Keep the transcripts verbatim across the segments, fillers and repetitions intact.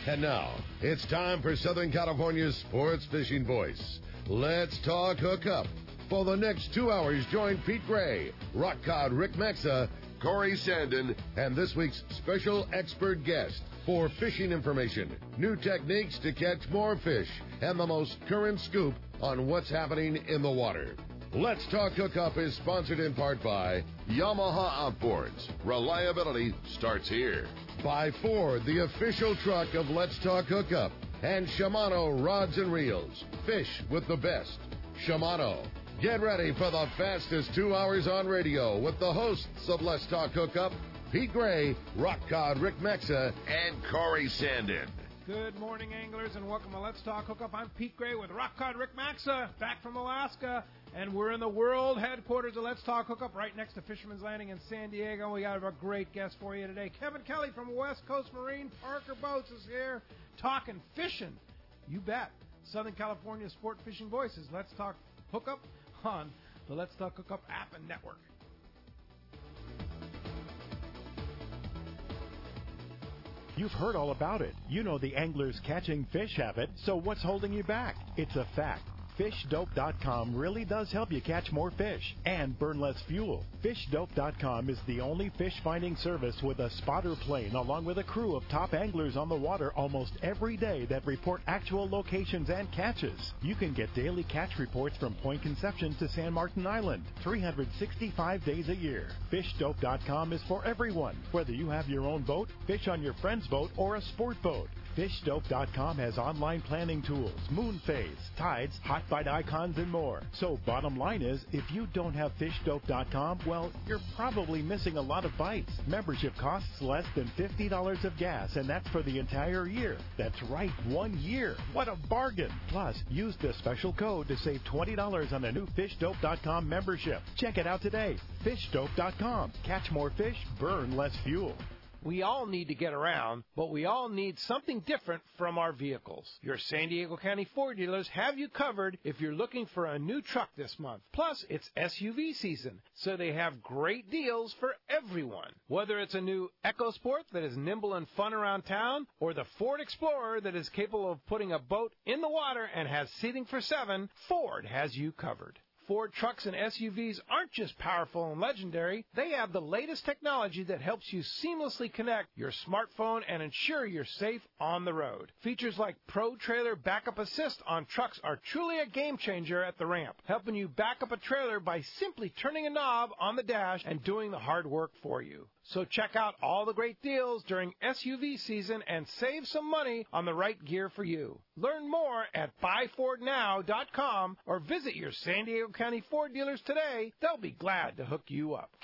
And now, it's time for Southern California's sports fishing voice. Let's talk hookup. For the next two hours, join Pete Gray, Rock Cod Rick Maxa, Corey Sandin, and this week's special expert guest for fishing information, new techniques to catch more fish, and the most current scoop on what's happening in the water. Let's Talk Hookup is sponsored in part by Yamaha Outboards. Reliability starts here. By Ford, the official truck of Let's Talk Hookup. And Shimano Rods and Reels. Fish with the best. Shimano. Get ready for the fastest two hours on radio with the hosts of Let's Talk Hookup, Pete Gray, Rock Cod Rick Maxa, and Corey Sandin. Good morning, anglers, and welcome to Let's Talk Hookup. I'm Pete Gray with Rock Cod Rick Maxa, back from Alaska, and we're in the world headquarters of Let's Talk Hookup, right next to Fisherman's Landing in San Diego. We got a great guest for you today. Kevin Kelly from West Coast Marine Parker Boats is here, talking fishing. You bet. Southern California Sport Fishing Voices. Let's Talk Hookup on the Let's Talk Hookup app and network. You've heard all about it. You know the angler's catching fish habit, so what's holding you back? It's a fact. fish dope dot com really does help you catch more fish and burn less fuel. fish dope dot com is the only fish finding service with a spotter plane along with a crew of top anglers on the water almost every day that report actual locations and catches. You can get daily catch reports from Point Conception to San Martin Island, three hundred sixty-five days a year. fish dope dot com is for everyone, whether you have your own boat, fish on your friend's boat, or a sport boat. fish dope dot com has online planning tools, moon phase, tides, hot bite icons, and more. So bottom line is, if you don't have fish dope dot com, well, you're probably missing a lot of bites. Membership costs less than fifty dollars of gas, and that's for the entire year. That's right, one year. What a bargain. Plus, use the special code to save twenty dollars on a new fish dope dot com membership. Check it out today. fish dope dot com. Catch more fish, burn less fuel. We all need to get around, but we all need something different from our vehicles. Your San Diego County Ford dealers have you covered if you're looking for a new truck this month. Plus, it's S U V season, so they have great deals for everyone. Whether it's a new EcoSport that is nimble and fun around town, or the Ford Explorer that is capable of putting a boat in the water and has seating for seven, Ford has you covered. Ford trucks and S U Vs aren't just powerful and legendary. They have the latest technology that helps you seamlessly connect your smartphone and ensure you're safe on the road. Features like Pro Trailer Backup Assist on trucks are truly a game changer at the ramp, helping you back up a trailer by simply turning a knob on the dash and doing the hard work for you. So check out all the great deals during S U V season and save some money on the right gear for you. Learn more at buy ford now dot com or visit your San Diego County Ford dealers today. They'll be glad to hook you up.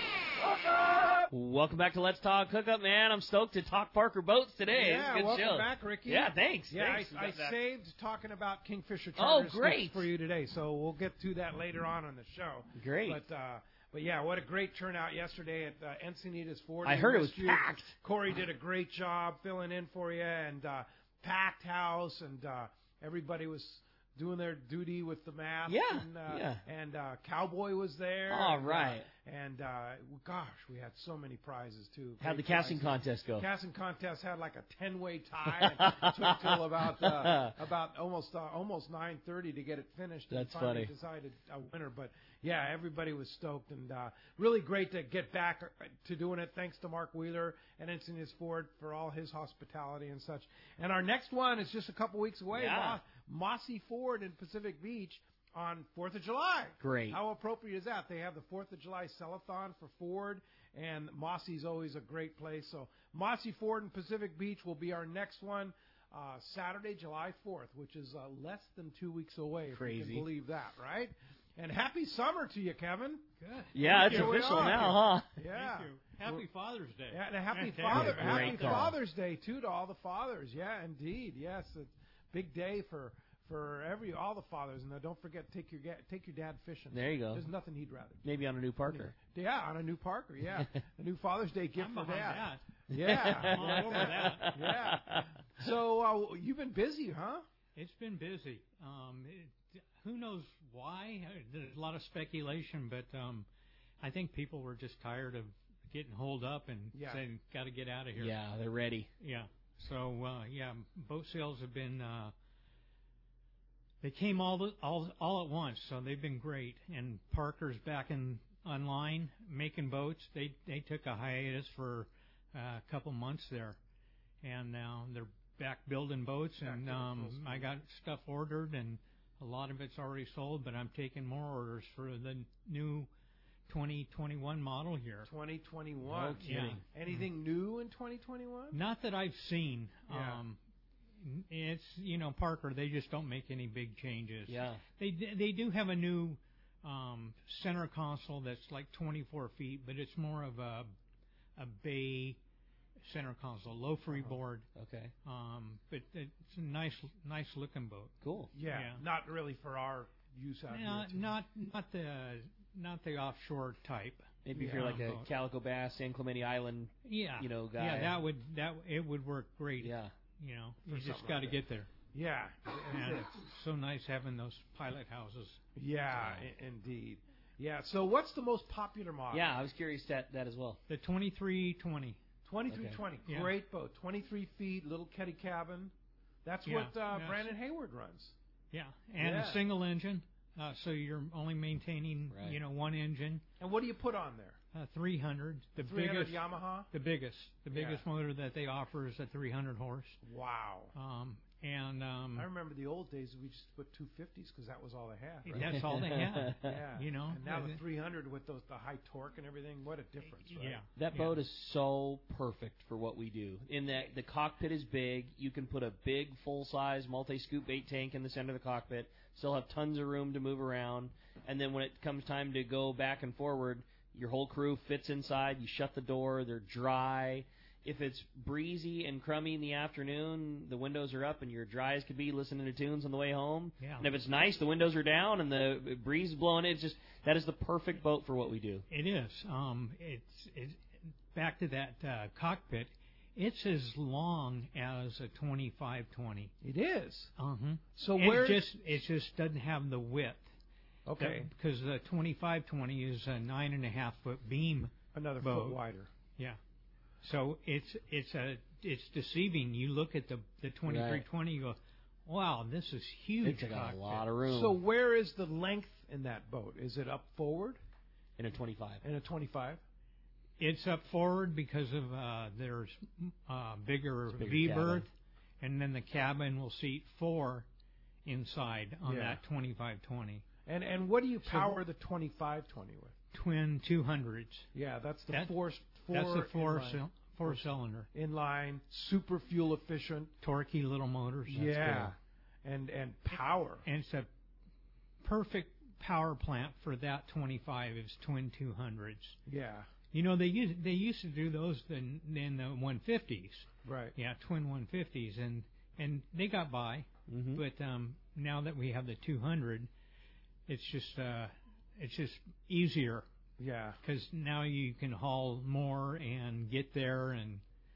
Welcome back to Let's Talk Hookup, man. I'm stoked to talk Parker Boats today. Yeah, Good welcome show. back, Ricky. Yeah, thanks. Yeah, thanks. I, I saved talking about Kingfisher Oh, charter great. for you today, so we'll get to that later on in the show. Great. But, uh, but yeah, what a great turnout yesterday at uh, Encinitas Ford. I We heard it was missed you. packed. Corey did a great job filling in for you, and uh, packed house, and uh, everybody was doing their duty with the mask. Yeah, and, uh, yeah. And uh, Cowboy was there. All and, right. Uh, and, uh, gosh, we had so many prizes, too. How'd the Great casting prizes. contest go? Casting contest had like a ten-way tie. And it took till about uh, about almost uh, almost nine thirty to get it finished. That's and finally funny. Decided a winner, but yeah, everybody was stoked and uh, really great to get back to doing it. Thanks to Mark Wheeler and Encinitas Ford for all his hospitality and such. And our next one is just a couple weeks away. Yeah. Mo- Mossy Ford in Pacific Beach on fourth of July. Great. How appropriate is that? They have the fourth of July Sell-a-thon for Ford, and Mossy's always a great place. So Mossy Ford in Pacific Beach will be our next one, uh, Saturday, July fourth, which is uh, less than two weeks away. Crazy. If you can believe that, right? And happy summer to you, Kevin. Good. Yeah, it's Here we official are. now, huh? Yeah. Thank you. Happy Father's Day. Yeah, and a happy Father, Great happy call. Father's Day too to all the fathers. Yeah, indeed. Yes, it's a big day for for every all the fathers. And uh, don't forget, take your ga- take your dad fishing. There you go. There's nothing he'd rather do. Maybe on a new Parker. Yeah, on a new Parker. Yeah, a new Father's Day gift I'm for behind dad. that. Yeah, I'm all over that. Yeah. So uh, you've been busy, huh? It's been busy. Um, it, who knows why? There's a lot of speculation, but um, I think people were just tired of getting holed up and Yeah. saying, got to get out of here. Yeah, they're ready. Yeah. So uh, yeah, boat sales have been. Uh, they came all the, all all at once, so they've been great. And Parker's back in online making boats. They they took a hiatus for uh, a couple months there, and now they're back building boats. And um, I got stuff ordered, and a lot of it's already sold. But I'm taking more orders for the new twenty twenty-one model here. twenty twenty-one. No kidding. Yeah. Anything new in twenty twenty-one? Not that I've seen. Yeah. Um, it's, you know, Parker, they just don't make any big changes. Yeah. They they do have a new um, center console that's like twenty-four feet, but it's more of a a bay center console, low freeboard. Okay. Um, but it's a nice nice looking boat. Cool. Yeah, Yeah. not really for our use out No, here. too. not not the not the offshore type. Maybe if Yeah. you're like a Boat. Calico Bass, San Clemente Island, Yeah, you know, guy. yeah, that would that it would work great. Yeah. You know, For you just something got like to that. get there. Yeah. And it's so nice having those pilot houses. Yeah, i- indeed. Yeah. So, what's the most popular model? Yeah, I was curious that that as well. The twenty-three twenty. twenty-three twenty. Yeah. Great boat. twenty-three feet, little Keddy cabin. That's Yeah. what uh, Yes. Brandon Hayward runs. Yeah, and Yeah. a single engine, uh, so you're only maintaining, Right. you know, one engine. And what do you put on there? Uh, three hundred, the three hundred biggest, Yamaha? the biggest, the Yeah. biggest motor that they offer is a three hundred horse. Wow. Um, and um, I remember the old days we just put two fifties because that was all they had. Right? that's all they had. Yeah. You know, And now the uh, three hundred with those the high torque and everything, what a difference, right? Yeah, That yeah. boat is so perfect for what we do. In that the cockpit is big, you can put a big full-size multi-scoop bait tank in the center of the cockpit, still have tons of room to move around, and then when it comes time to go back and forward, your whole crew fits inside, you shut the door, they're dry. If it's breezy and crummy in the afternoon, the windows are up and you're dry as could be listening to tunes on the way home. Yeah. And if it's nice, the windows are down and the breeze is blowing in. It's just, that is the perfect boat for what we do. It is. Um, it's it's back to that uh, cockpit. It's as long as a twenty-five twenty. It is. Uh-huh. So And where? it just it just doesn't have the width. Okay. Because the twenty-five twenty is a nine and a half foot beam. Another boat. foot wider. Yeah. So it's it's a it's deceiving. You look at the the twenty-three twenty, you go, wow, this is huge. It's got a cockpit. lot of room So where is the length in that boat? Is it up forward in a twenty-five. in a twenty-five? It's up forward because of uh, there's uh, bigger, It's bigger V cabin. berth, and then the cabin will seat four inside on Yeah. that twenty-five twenty. And and what do you So- power the twenty-five twenty with? Twin two hundreds. Yeah, that's the That- four. four That's a four inline, cyl- four cylinder, inline, super fuel efficient. torquey little motors. yeah, and and power. And it's a perfect power plant for that twenty-five. Is twin two hundreds. Yeah, You know they used they used to do those in, in the one fifties. right. Yeah, twin one fifties, and and they got by. Mm-hmm. But um, now that we have the two hundred, it's just uh, it's just easier Yeah, because now you can haul more and get there, and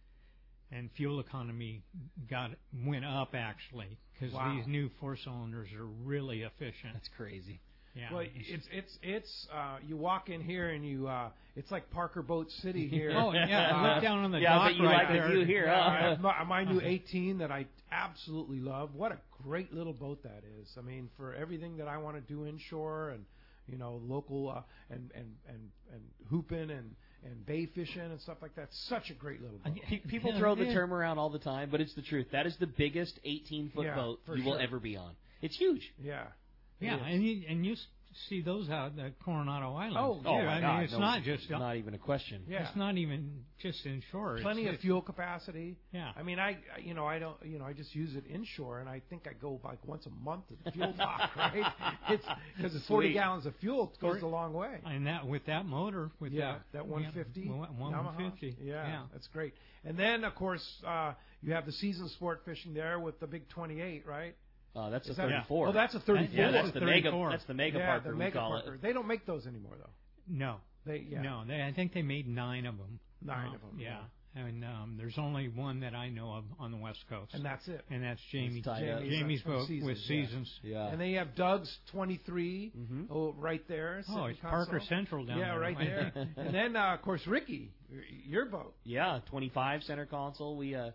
and fuel economy got went up actually because Wow. these new four cylinders are really efficient. That's crazy. Yeah, well, it's it's it's uh, you walk in here and you uh, it's like Parker Boat City here. oh yeah, Uh, look down on the yeah, I dock bet you right like the there. view here, Yeah, I huh? have my, my new eighteen that I absolutely love. What a great little boat that is. I mean, for everything that I want to do inshore and you know local uh, and and and and hooping and and bay fishing and stuff like that. Such a great little boat. Pe- People Yeah, throw the yeah. term around all the time, but it's the truth. That is the biggest eighteen-foot Yeah, boat for you will sure. ever be on. It's huge. Yeah. It Yeah, is. and you and you s- see those out at Coronado Island. Oh, Oh, yeah, my I God, mean it's no, not just not even a question. Yeah. it's not even just inshore. Plenty it's, of fuel capacity. Yeah. I mean, I I- you know I don't you know I just use it inshore, and I think I go like once a month to the fuel dock, right? It's because it's forty Sweet. gallons of fuel. It goes a long way. And that with that motor, with Yeah, that, that one fifty. yeah, one fifty. Yeah, yeah. that's great. And then of course uh, you have the season sport fishing there with the big twenty-eight, right? Uh, that's a Is that- thirty-four. Oh, that's a thirty-four. yeah, that's That's the a mega. thirty-four. That's the mega yeah, Parker the we mega call Parker. it. They don't make those anymore though. No, They yeah. no. They, I think they made nine of them. Nine Uh, of 'em, Yeah, and um, there's only one that I know of on the West Coast, And that's it. and that's Jamie. It's tied up. Jamie's, uh, Jamie's from boat Seasons, with yeah. Seasons. Yeah. And then you have Doug's twenty-three, Mhm. oh, right there. Oh, center it's Parker console. Central down yeah, there. right there. And then, uh, of course, Ricky, your boat. Yeah, twenty-five center console. We uh,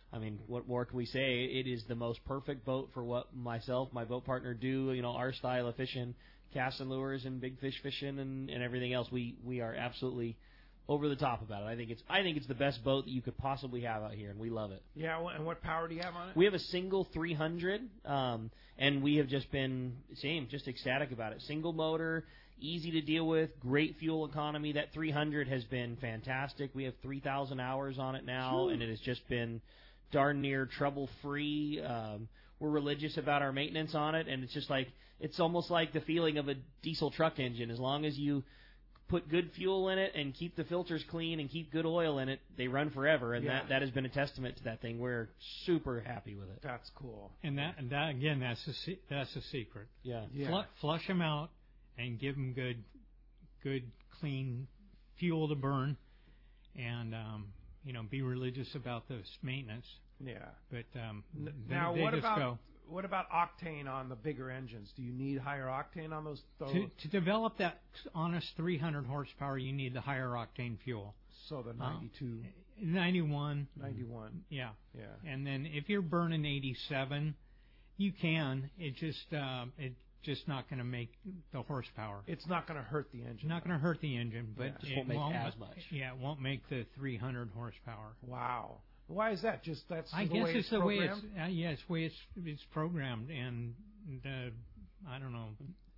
I mean, what more can we say? It is the most perfect boat for what myself, my boat partner do, you know, our style of fishing, casting lures and big fish fishing and, and everything else. We we are absolutely over the top about it. I think it's I think it's the best boat that you could possibly have out here, and we love it. Yeah, and what power do you have on it? We have a single three hundred, um, and we have just been, same, just ecstatic about it. Single motor, easy to deal with, great fuel economy. That three hundred has been fantastic. We have three thousand hours on it now, Sure. and it has just been darn near trouble-free. Um, we're religious about our maintenance on it, and it's just like, it's almost like the feeling of a diesel truck engine. As long as you put good fuel in it and keep the filters clean and keep good oil in it, they run forever, and Yeah. that, that has been a testament to that thing. We're super happy with it. That's cool. And that, and that again, that's the se- that's the secret. Yeah. Yeah. Flu- flush them out and give them good, good, clean fuel to burn, and um, you know, be religious about this maintenance. Yeah. But um, N- they, now, they what just about go. what about octane on the bigger engines? Do you need higher octane on those? those To, to develop that honest three hundred horsepower, you need the higher octane fuel. so the ninety-two, ninety-one. ninety-one. Yeah. Yeah. And then if you're burning eighty-seven, you can. It just uh, it just not going to make the horsepower. It's not going to hurt the engine. It's not going to hurt the engine, but Yeah. Just it won't make as much. Yeah, it won't make the three hundred horsepower. Wow. Why is that? Just that's I the guess way it's, it's the programmed? way it's uh, yeah, it's the way it's it's programmed, and the I don't know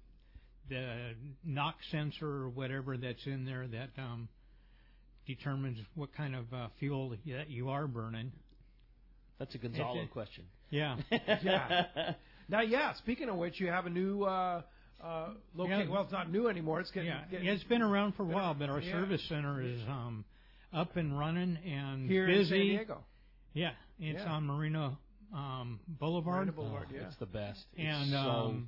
the knock sensor or whatever that's in there that um, determines what kind of uh, fuel that you are burning. That's a Gonzalo It- it- question. Yeah. Yeah. Now, yeah. Speaking of which, you have a new uh, uh, location. Yeah. Well, it's not new anymore. It's getting, Yeah, getting it's been around for a been- while, but our yeah. service center is um, up and running and here busy. in San Diego. Yeah, it's Yeah. on Marina um, Boulevard, Marina Boulevard, Oh, yeah. It's the best. It's and so, um,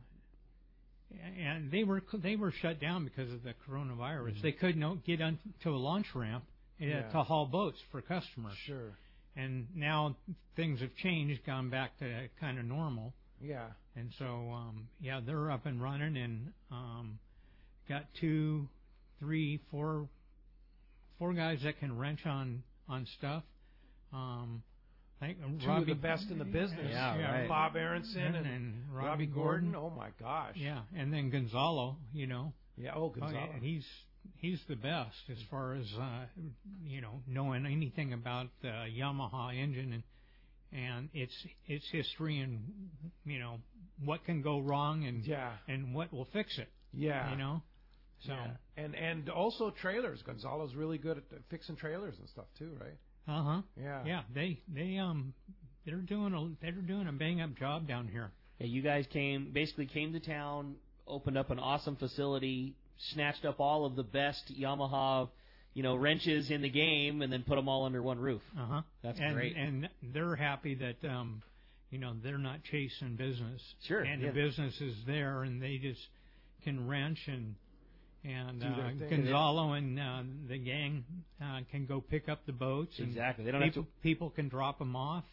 and they were they were shut down because of the coronavirus. Mm-hmm. They couldn't o- get onto a launch ramp uh, Yeah. to haul boats for customers. Sure. And now things have changed, gone back to kind of normal. Yeah. And so, um, yeah, they're up and running and um, got two, three, four, four guys that can wrench on on stuff. Um, I think Two Robbie, of the best in the business. Yeah, right. Bob Aronson and, and, and Robbie, Robbie Gordon. Gordon. Oh my gosh. Yeah, and then Gonzalo, you know, Yeah. Oh, oh, Gonzalo. yeah, he's he's the best as far as uh, you know knowing anything about the Yamaha engine and and its its history and you know what can go wrong and Yeah. and what will fix it. Yeah. You know, so Yeah. And and also trailers. Gonzalo's really good at fixing trailers and stuff too, right? uh huh. Yeah. Yeah, they they um they're doing a they're doing a bang up job down here. yeah, you guys came basically came to town, opened up an awesome facility, snatched up all of the best Yamaha, you know, wrenches in the game, and then put them all under one roof. Uh huh. That's and, great. And they're happy that um you know they're not chasing business. Sure, And yeah. the business is there, and they just can wrench and. And Do their uh, thing. Gonzalo and uh, the gang uh, can go pick up the boats. And Exactly. They don't people, have to. people can drop them off.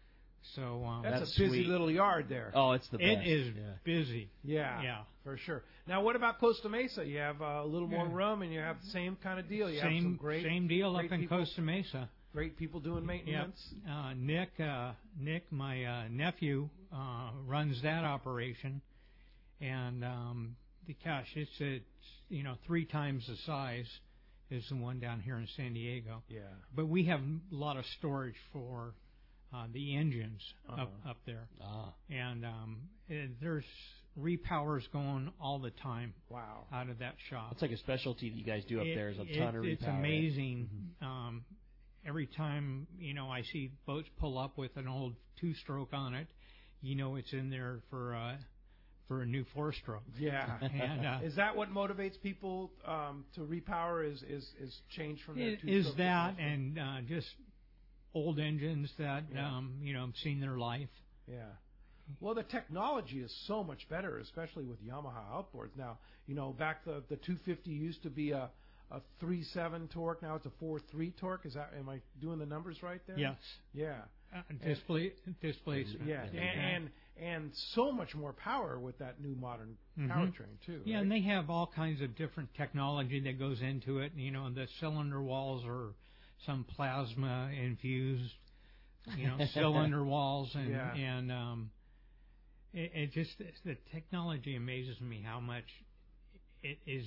So um, That's, That's a busy sweet. little yard there. Oh, it's the best. it is Yeah. busy. Yeah. Yeah. For sure. Now, what about Costa Mesa? You have uh, a little more Yeah. room, and you have the same kind of deal. You have some Same great, same deal great up in people, Costa Mesa. Great people doing Yeah. maintenance. Uh, Nick, uh, Nick, my uh, nephew, uh, runs that operation, and um, the gosh, it's it's you know three times the size as the one down here in San Diego. Yeah. But we have a lot of storage for uh, the engines Uh-huh. up up there, Ah, and um, eh, there's repowers going all the time Wow. out of that shop. that's like a specialty that you guys do up It- there. Is a it- ton of It's repower. amazing. Um, every time you know I see boats pull up with an old two-stroke on it, you know it's in there for uh, for a new four-stroke. Yeah. And uh, Is that what motivates people um, to repower? Is is is change from their it two is stroke that to and uh, just old engines that Yeah. um, you know have seen their life. Yeah. Well, the technology is so much better, especially with Yamaha outboards. Now, you know, back the the two fifty used to be a a three seven torque. Now it's a four three torque. Is that? Am I doing the numbers right there? Yes, Yeah. uh, display displacement. Yeah. And, and and so much more power with that new modern Mhm. powertrain too. Yeah, right? and they have all kinds of different technology that goes into it. You know, the cylinder walls are some plasma infused you know, cylinder walls, and Yeah. and um, it, it just the technology amazes me how much it is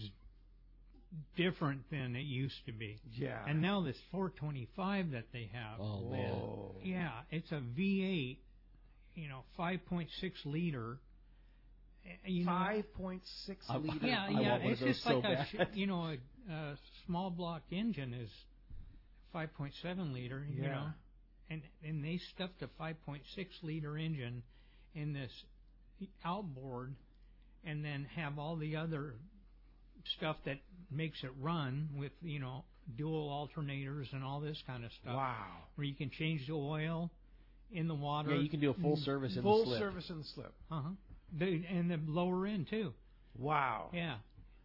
different than it used to be. Yeah. And now this four twenty-five that they have, Oh man. Whoa. yeah, it's a V eight, you know, five point six liter. uh, You know, five point six I- liter. yeah, I yeah, want one it's of those just so like a bad. sh- you know a, a small block engine is five point seven liter, you Yeah. know, and and they stuffed a five point six liter engine in this outboard, and then have all the other stuff that makes it run with you know dual alternators and all this kind of stuff. Wow. Where you can change the oil in the water. Yeah, you can do a full service in Full the slip. service in the slip. Uh huh. The, and the lower end too. Wow. Yeah.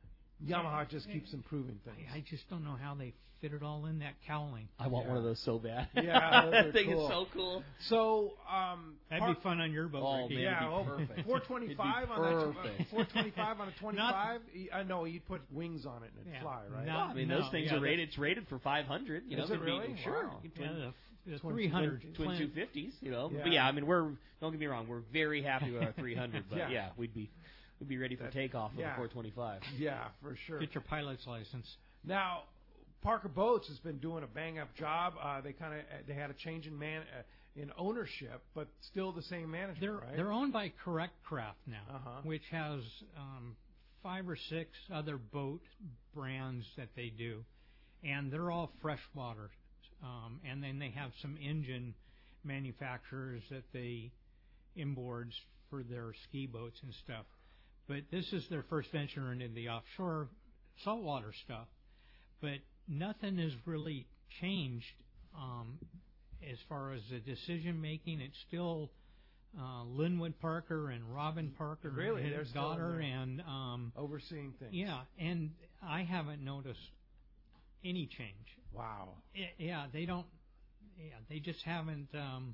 Yamaha just keeps improving things. I, I just don't know how they fit it all in that cowling. I want Yeah. one of those so bad. Yeah, those that are thing cool. is so cool. So, um, That'd par- be fun on your boat. Oh, Ricky. man. yeah, it'd be oh, perfect. four twenty-five It'd be on that. perfect. four twenty-five on a twenty-five. I know you'd put wings on it and it'd Yeah. fly, right? No. I mean, No, those things yeah, are the- rated. It's rated for five hundred. You know, Is it could be- really? Sure. Wow. You Yeah, can the, the Twin- three hundred twin, twin two fifties. You know, Yeah. but yeah, I mean, we're don't get me wrong, we're very happy with our three hundred. But Yeah. yeah. we'd be we'd be ready for That- takeoff with yeah. a four twenty-five. Yeah, for sure. Get your pilot's license. Now, Parker Boats has been doing a bang-up job. Uh, they kind of they had a change in man uh, in ownership, but still the same management, They're right? they're owned by Correct Craft now, Uh-huh. which has um, five or six other boat brands that they do, and they're all freshwater. Um, and then they have some engine manufacturers that they inboards for their ski boats and stuff. But this is their first venture into the offshore saltwater stuff. But nothing has really changed um, as far as the decision making. It's still uh, Linwood Parker and Robin Parker, Really? his They're still in daughter, there. and um, Overseeing things. yeah, and I haven't noticed any change. Wow. I- Yeah, they don't. Yeah, they just haven't. Um,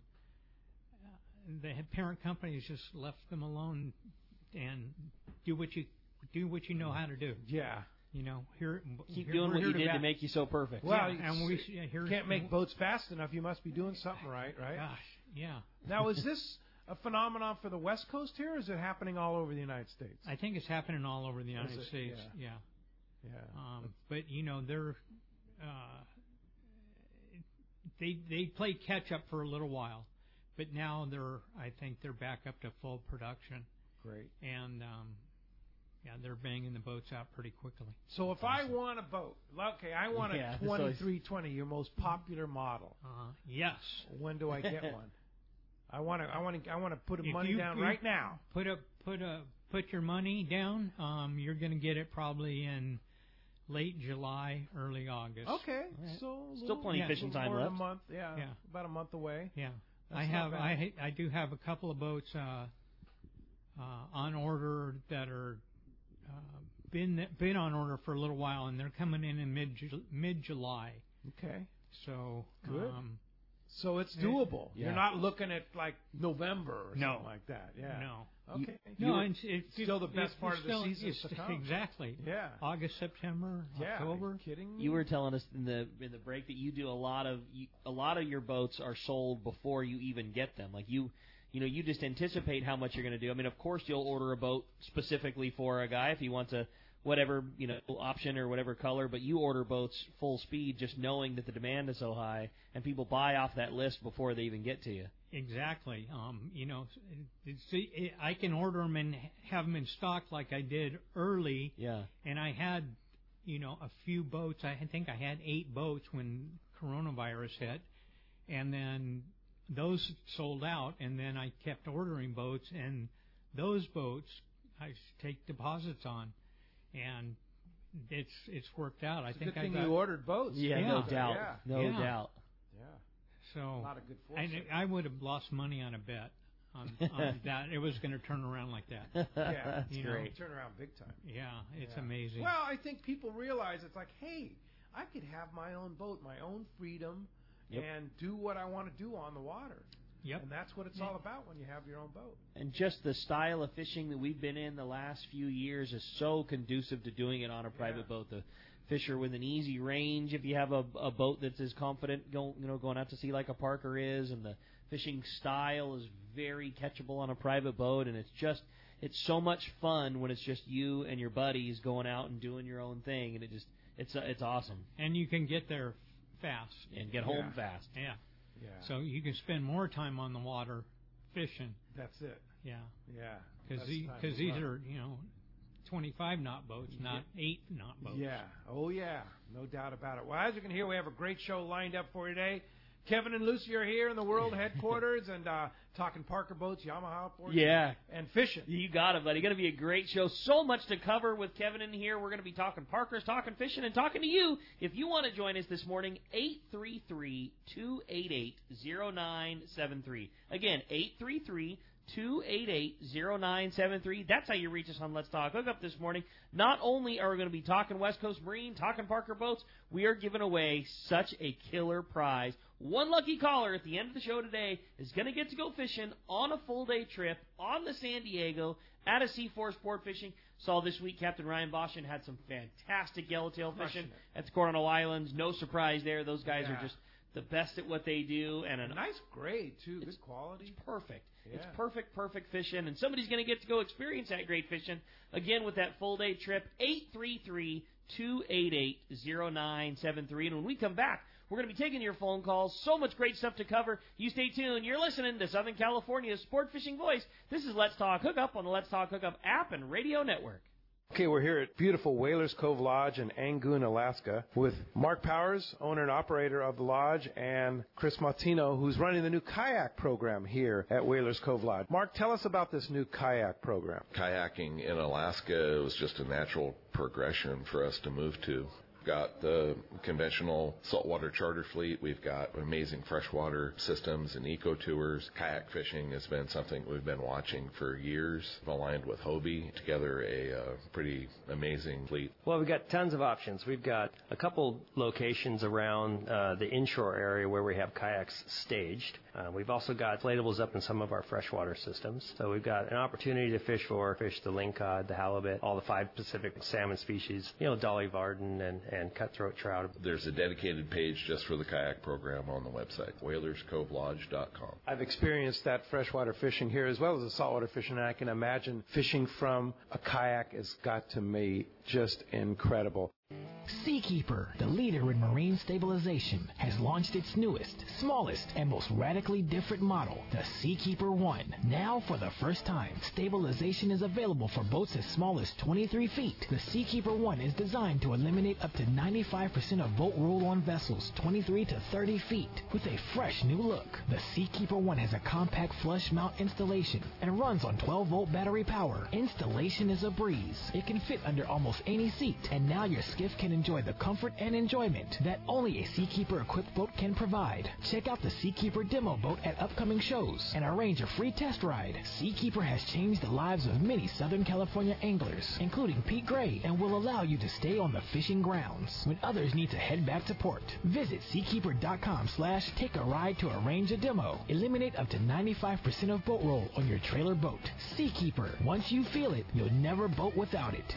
uh, the parent company's just left them alone and do what you do what you know how to do. Yeah. You know, here Keep here- doing we're what here you to did to bat- make you so perfect. Well, yeah, and we yeah, here Can't make boats fast enough. You must be doing something right, right? Gosh, yeah. Now, is this a phenomenon for the West Coast here, or is it happening all over the United States? I think it's happening all over the United it? States. Yeah. Yeah. Yeah. Um, but you know, they're uh, they they played catch up for a little while, but now they're I think they're back up to full production, Great. and um, yeah, they're banging the boats out pretty quickly. So if I want a boat, okay, I want a Yeah, that's always- twenty-three twenty, your most popular model. Uh, yes. When do I get one? I want to. I want to. I want to put If money you- down you right now. Put a put a put your money down. Um, you're going to get it probably in late July, early August. Okay, right. so a Still little- plenty of a fishing little time more than left. A month, yeah, Yeah. about a month away. Yeah, That's I not have bad. I I do have a couple of boats uh, uh, on order that are uh, been been on order for a little while, and they're coming in in mid mid July. Okay, So Good. Um, so it's doable. Yeah. You're not looking at like November or No. something like that. Yeah. no, Okay. no, it's, it's still the best it's part of the still- season it's- to come. Exactly. Yeah. August, September, Yeah. October. Are you kidding me? You were telling us in the in the break that you do a lot of you, a lot of your boats are sold before you even get them. Like you, you know, you just anticipate how much you're going to do. I mean, of course, you'll order a boat specifically for a guy if he wants a whatever you know option or whatever color, but you order boats full speed, just knowing that the demand is so high, and people buy off that list before they even get to you. Exactly. Um, you know, it's, it, I can order them and have them in stock like I did early. Yeah. And I had, you know, a few boats. I think I had eight boats when coronavirus hit, and then those sold out. And then I kept ordering boats, and those boats I take deposits on, and it's it's worked out. I It's a think good I thing got, you ordered boats. Yeah, Yeah. no doubt, Yeah. no Yeah. doubt. Yeah. so A lot of good I, foresight. I would have lost money on a bet on, on that it was going to turn around like that. Yeah. That's You know. great. Turn around big time. Yeah, it's Yeah. amazing. Well, I think people realize it's like, hey, I could have my own boat, my own freedom, Yep. and do what I want to do on the water. Yep. And that's what it's all about when you have your own boat. And just the style of fishing that we've been in the last few years is so conducive to doing it on a private Yeah. boat. The Fisher with an easy range if you have a, a boat that's as confident going, you know, going out to sea like a Parker is, and the fishing style is very catchable on a private boat, and it's just it's so much fun when it's just you and your buddies going out and doing your own thing, and it just it's uh, it's awesome. And you can get there fast and get home yeah. fast. Yeah. Yeah. So you can spend more time on the water fishing. That's it. Yeah. Yeah. Because the, these are, you know, twenty-five knot boats, not yeah. eight knot boats. Yeah. Oh, yeah. No doubt about it. Well, as you can hear, we have a great show lined up for you today. Kevin and Lucy are here in the world headquarters and uh, talking Parker boats, Yamaha boats, yeah. and fishing. You got it, buddy. Going to be a great show. So much to cover with Kevin in here. We're going to be talking Parkers, talking fishing, and talking to you. If you want to join us this morning, eight three three, two eight eight, zero nine seven three. Again, eight three three, two eight eight, zero nine seven three. That's how you reach us on Let's Talk Hookup this morning. Not only are we going to be talking West Coast Marine, talking Parker boats, we are giving away such a killer prize. One lucky caller at the end of the show today is going to get to go fishing on a full-day trip on the San Diego at a C four Sport Fishing. Saw this week Captain Ryan Boshin had some fantastic yellowtail fishing at the Coronado Islands. No surprise there. Those guys yeah. are just the best at what they do. And a nice grade, too. Good quality. It's perfect. Yeah. It's perfect, perfect fishing. And somebody's going to get to go experience that great fishing, again, with that full-day trip, eight three three, two eight eight, zero nine seven three. And when we come back, we're going to be taking your phone calls. So much great stuff to cover. You stay tuned. You're listening to Southern California's Sport Fishing Voice. This is Let's Talk Hookup on the Let's Talk Hookup app and radio network. Okay, we're here at beautiful Whalers Cove Lodge in Angoon, Alaska, with Mark Powers, owner and operator of the lodge, and Chris Martino, who's running the new kayak program here at Whalers Cove Lodge. Mark, tell us about this new kayak program. Kayaking in Alaska was just a natural progression for us to move to. Got the conventional saltwater charter fleet. We've got amazing freshwater systems and eco tours. Kayak fishing has been something we've been watching for years. We've aligned with Hobie together a uh, pretty amazing fleet. Well, we've got tons of options. We've got a couple locations around uh, the inshore area where we have kayaks staged. Uh, we've also got inflatables up in some of our freshwater systems. So we've got an opportunity to fish for fish the lingcod, the halibut, all the five Pacific salmon species, you know, Dolly Varden and, and cutthroat trout. There's a dedicated page just for the kayak program on the website, whalers cove lodge dot com. I've experienced that freshwater fishing here as well as the saltwater fishing, and I can imagine fishing from a kayak has got to be just incredible. Seakeeper, the leader in marine stabilization, has launched its newest, smallest, and most radically different model, the Seakeeper One. Now, for the first time, stabilization is available for boats as small as twenty-three feet. The Seakeeper One is designed to eliminate up to ninety-five percent of boat roll on vessels twenty-three to thirty feet. With a fresh new look, the Seakeeper One has a compact flush mount installation and runs on twelve volt battery power. Installation is a breeze. It can fit under almost any seat, and now your skiff can enjoy the comfort and enjoyment that only a Seakeeper-equipped boat can provide. Check out the Seakeeper demo boat at upcoming shows and arrange a free test ride. Seakeeper has changed the lives of many Southern California anglers, including Pete Gray, and will allow you to stay on the fishing grounds when others need to head back to port. Visit seakeeper.com slash take a ride to arrange a demo. Eliminate up to ninety-five percent of boat roll on your trailer boat. Seakeeper. Once you feel it, you'll never boat without it.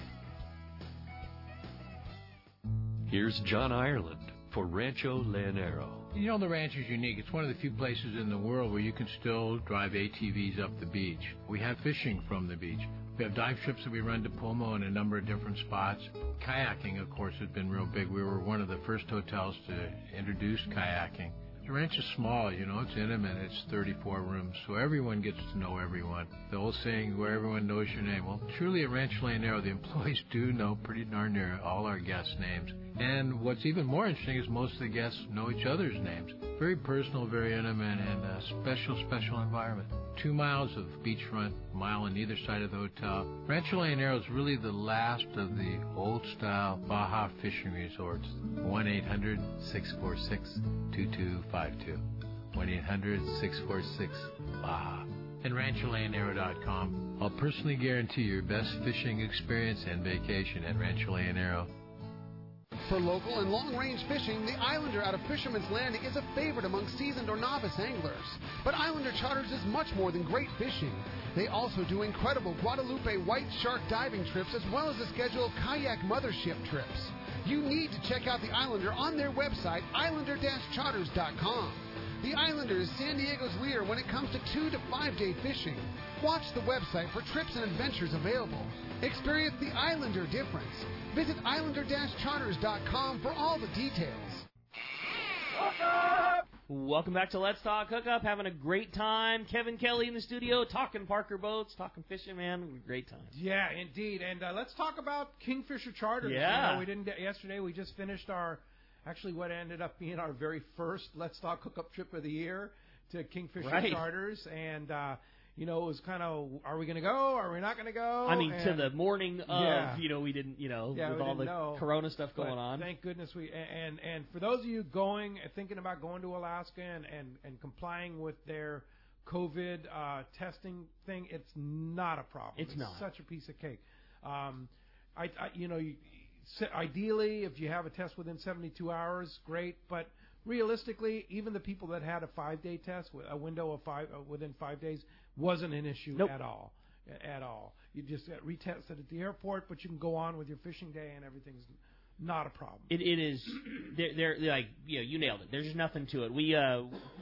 Here's John Ireland for Rancho Leonero. You know, the ranch is unique. It's one of the few places in the world where you can still drive A T Vs up the beach. We have fishing from the beach. We have dive trips that we run to Pomo in a number of different spots. Kayaking, of course, has been real big. We were one of the first hotels to introduce kayaking. The ranch is small, you know, it's intimate, it's thirty-four rooms, so everyone gets to know everyone. The old saying, where everyone knows your name. Well, truly at Rancho Leonero, the employees do know pretty darn near all our guests' names. And what's even more interesting is most of the guests know each other's names. Very personal, very intimate, and a special, special environment. Two miles of beachfront, a mile on either side of the hotel. Rancho Leonero is really the last of the old-style Baja fishing resorts. one eight hundred, six four six, two two five two. one eight hundred, six four six, Baja. And rancho leonero dot com. I'll personally guarantee your best fishing experience and vacation at Rancho Leonero. For local and long-range fishing, the Islander out of Fisherman's Landing is a favorite among seasoned or novice anglers. But Islander Charters is much more than great fishing. They also do incredible Guadalupe white shark diving trips as well as a schedule of kayak mothership trips. You need to check out the Islander on their website, islander dash charters dot com. The Islander is San Diego's leader when it comes to two to five day fishing. Watch the website for trips and adventures available. Experience the Islander difference. Visit islander dash charters dot com for all the details. Welcome back to Let's Talk Hookup. Having a great time. Kevin Kelly in the studio, talking Parker boats, talking fishing, man. Great time. Yeah, indeed. And uh, let's talk about Kingfisher Charters. Yeah. You know, we didn't yesterday. We just finished our, actually what ended up being our very first Let's Talk Hookup trip of the year to Kingfisher Right. Charters. And, uh, you know, it was kind of, are we going to go? Are we not going to go? I mean, and, to the morning of, yeah. you know, we didn't, you know, yeah, with we all didn't the know. Corona stuff going But on. Thank goodness we, and and for those of you going, thinking about going to Alaska and, and, and complying with their COVID uh, testing thing, it's not a problem. It's not. Such a piece of cake. Um, I, I, you know, you, ideally, if you have a test within seventy-two hours, great. But realistically, even the people that had a five-day test, a window of five uh, within five days, wasn't an issue Nope. at all. At all. You just get retested at the airport, but you can go on with your fishing day, and everything's not a problem. It, it is. They're, they're, they're like, you know, you nailed it. There's just nothing to it. We, uh,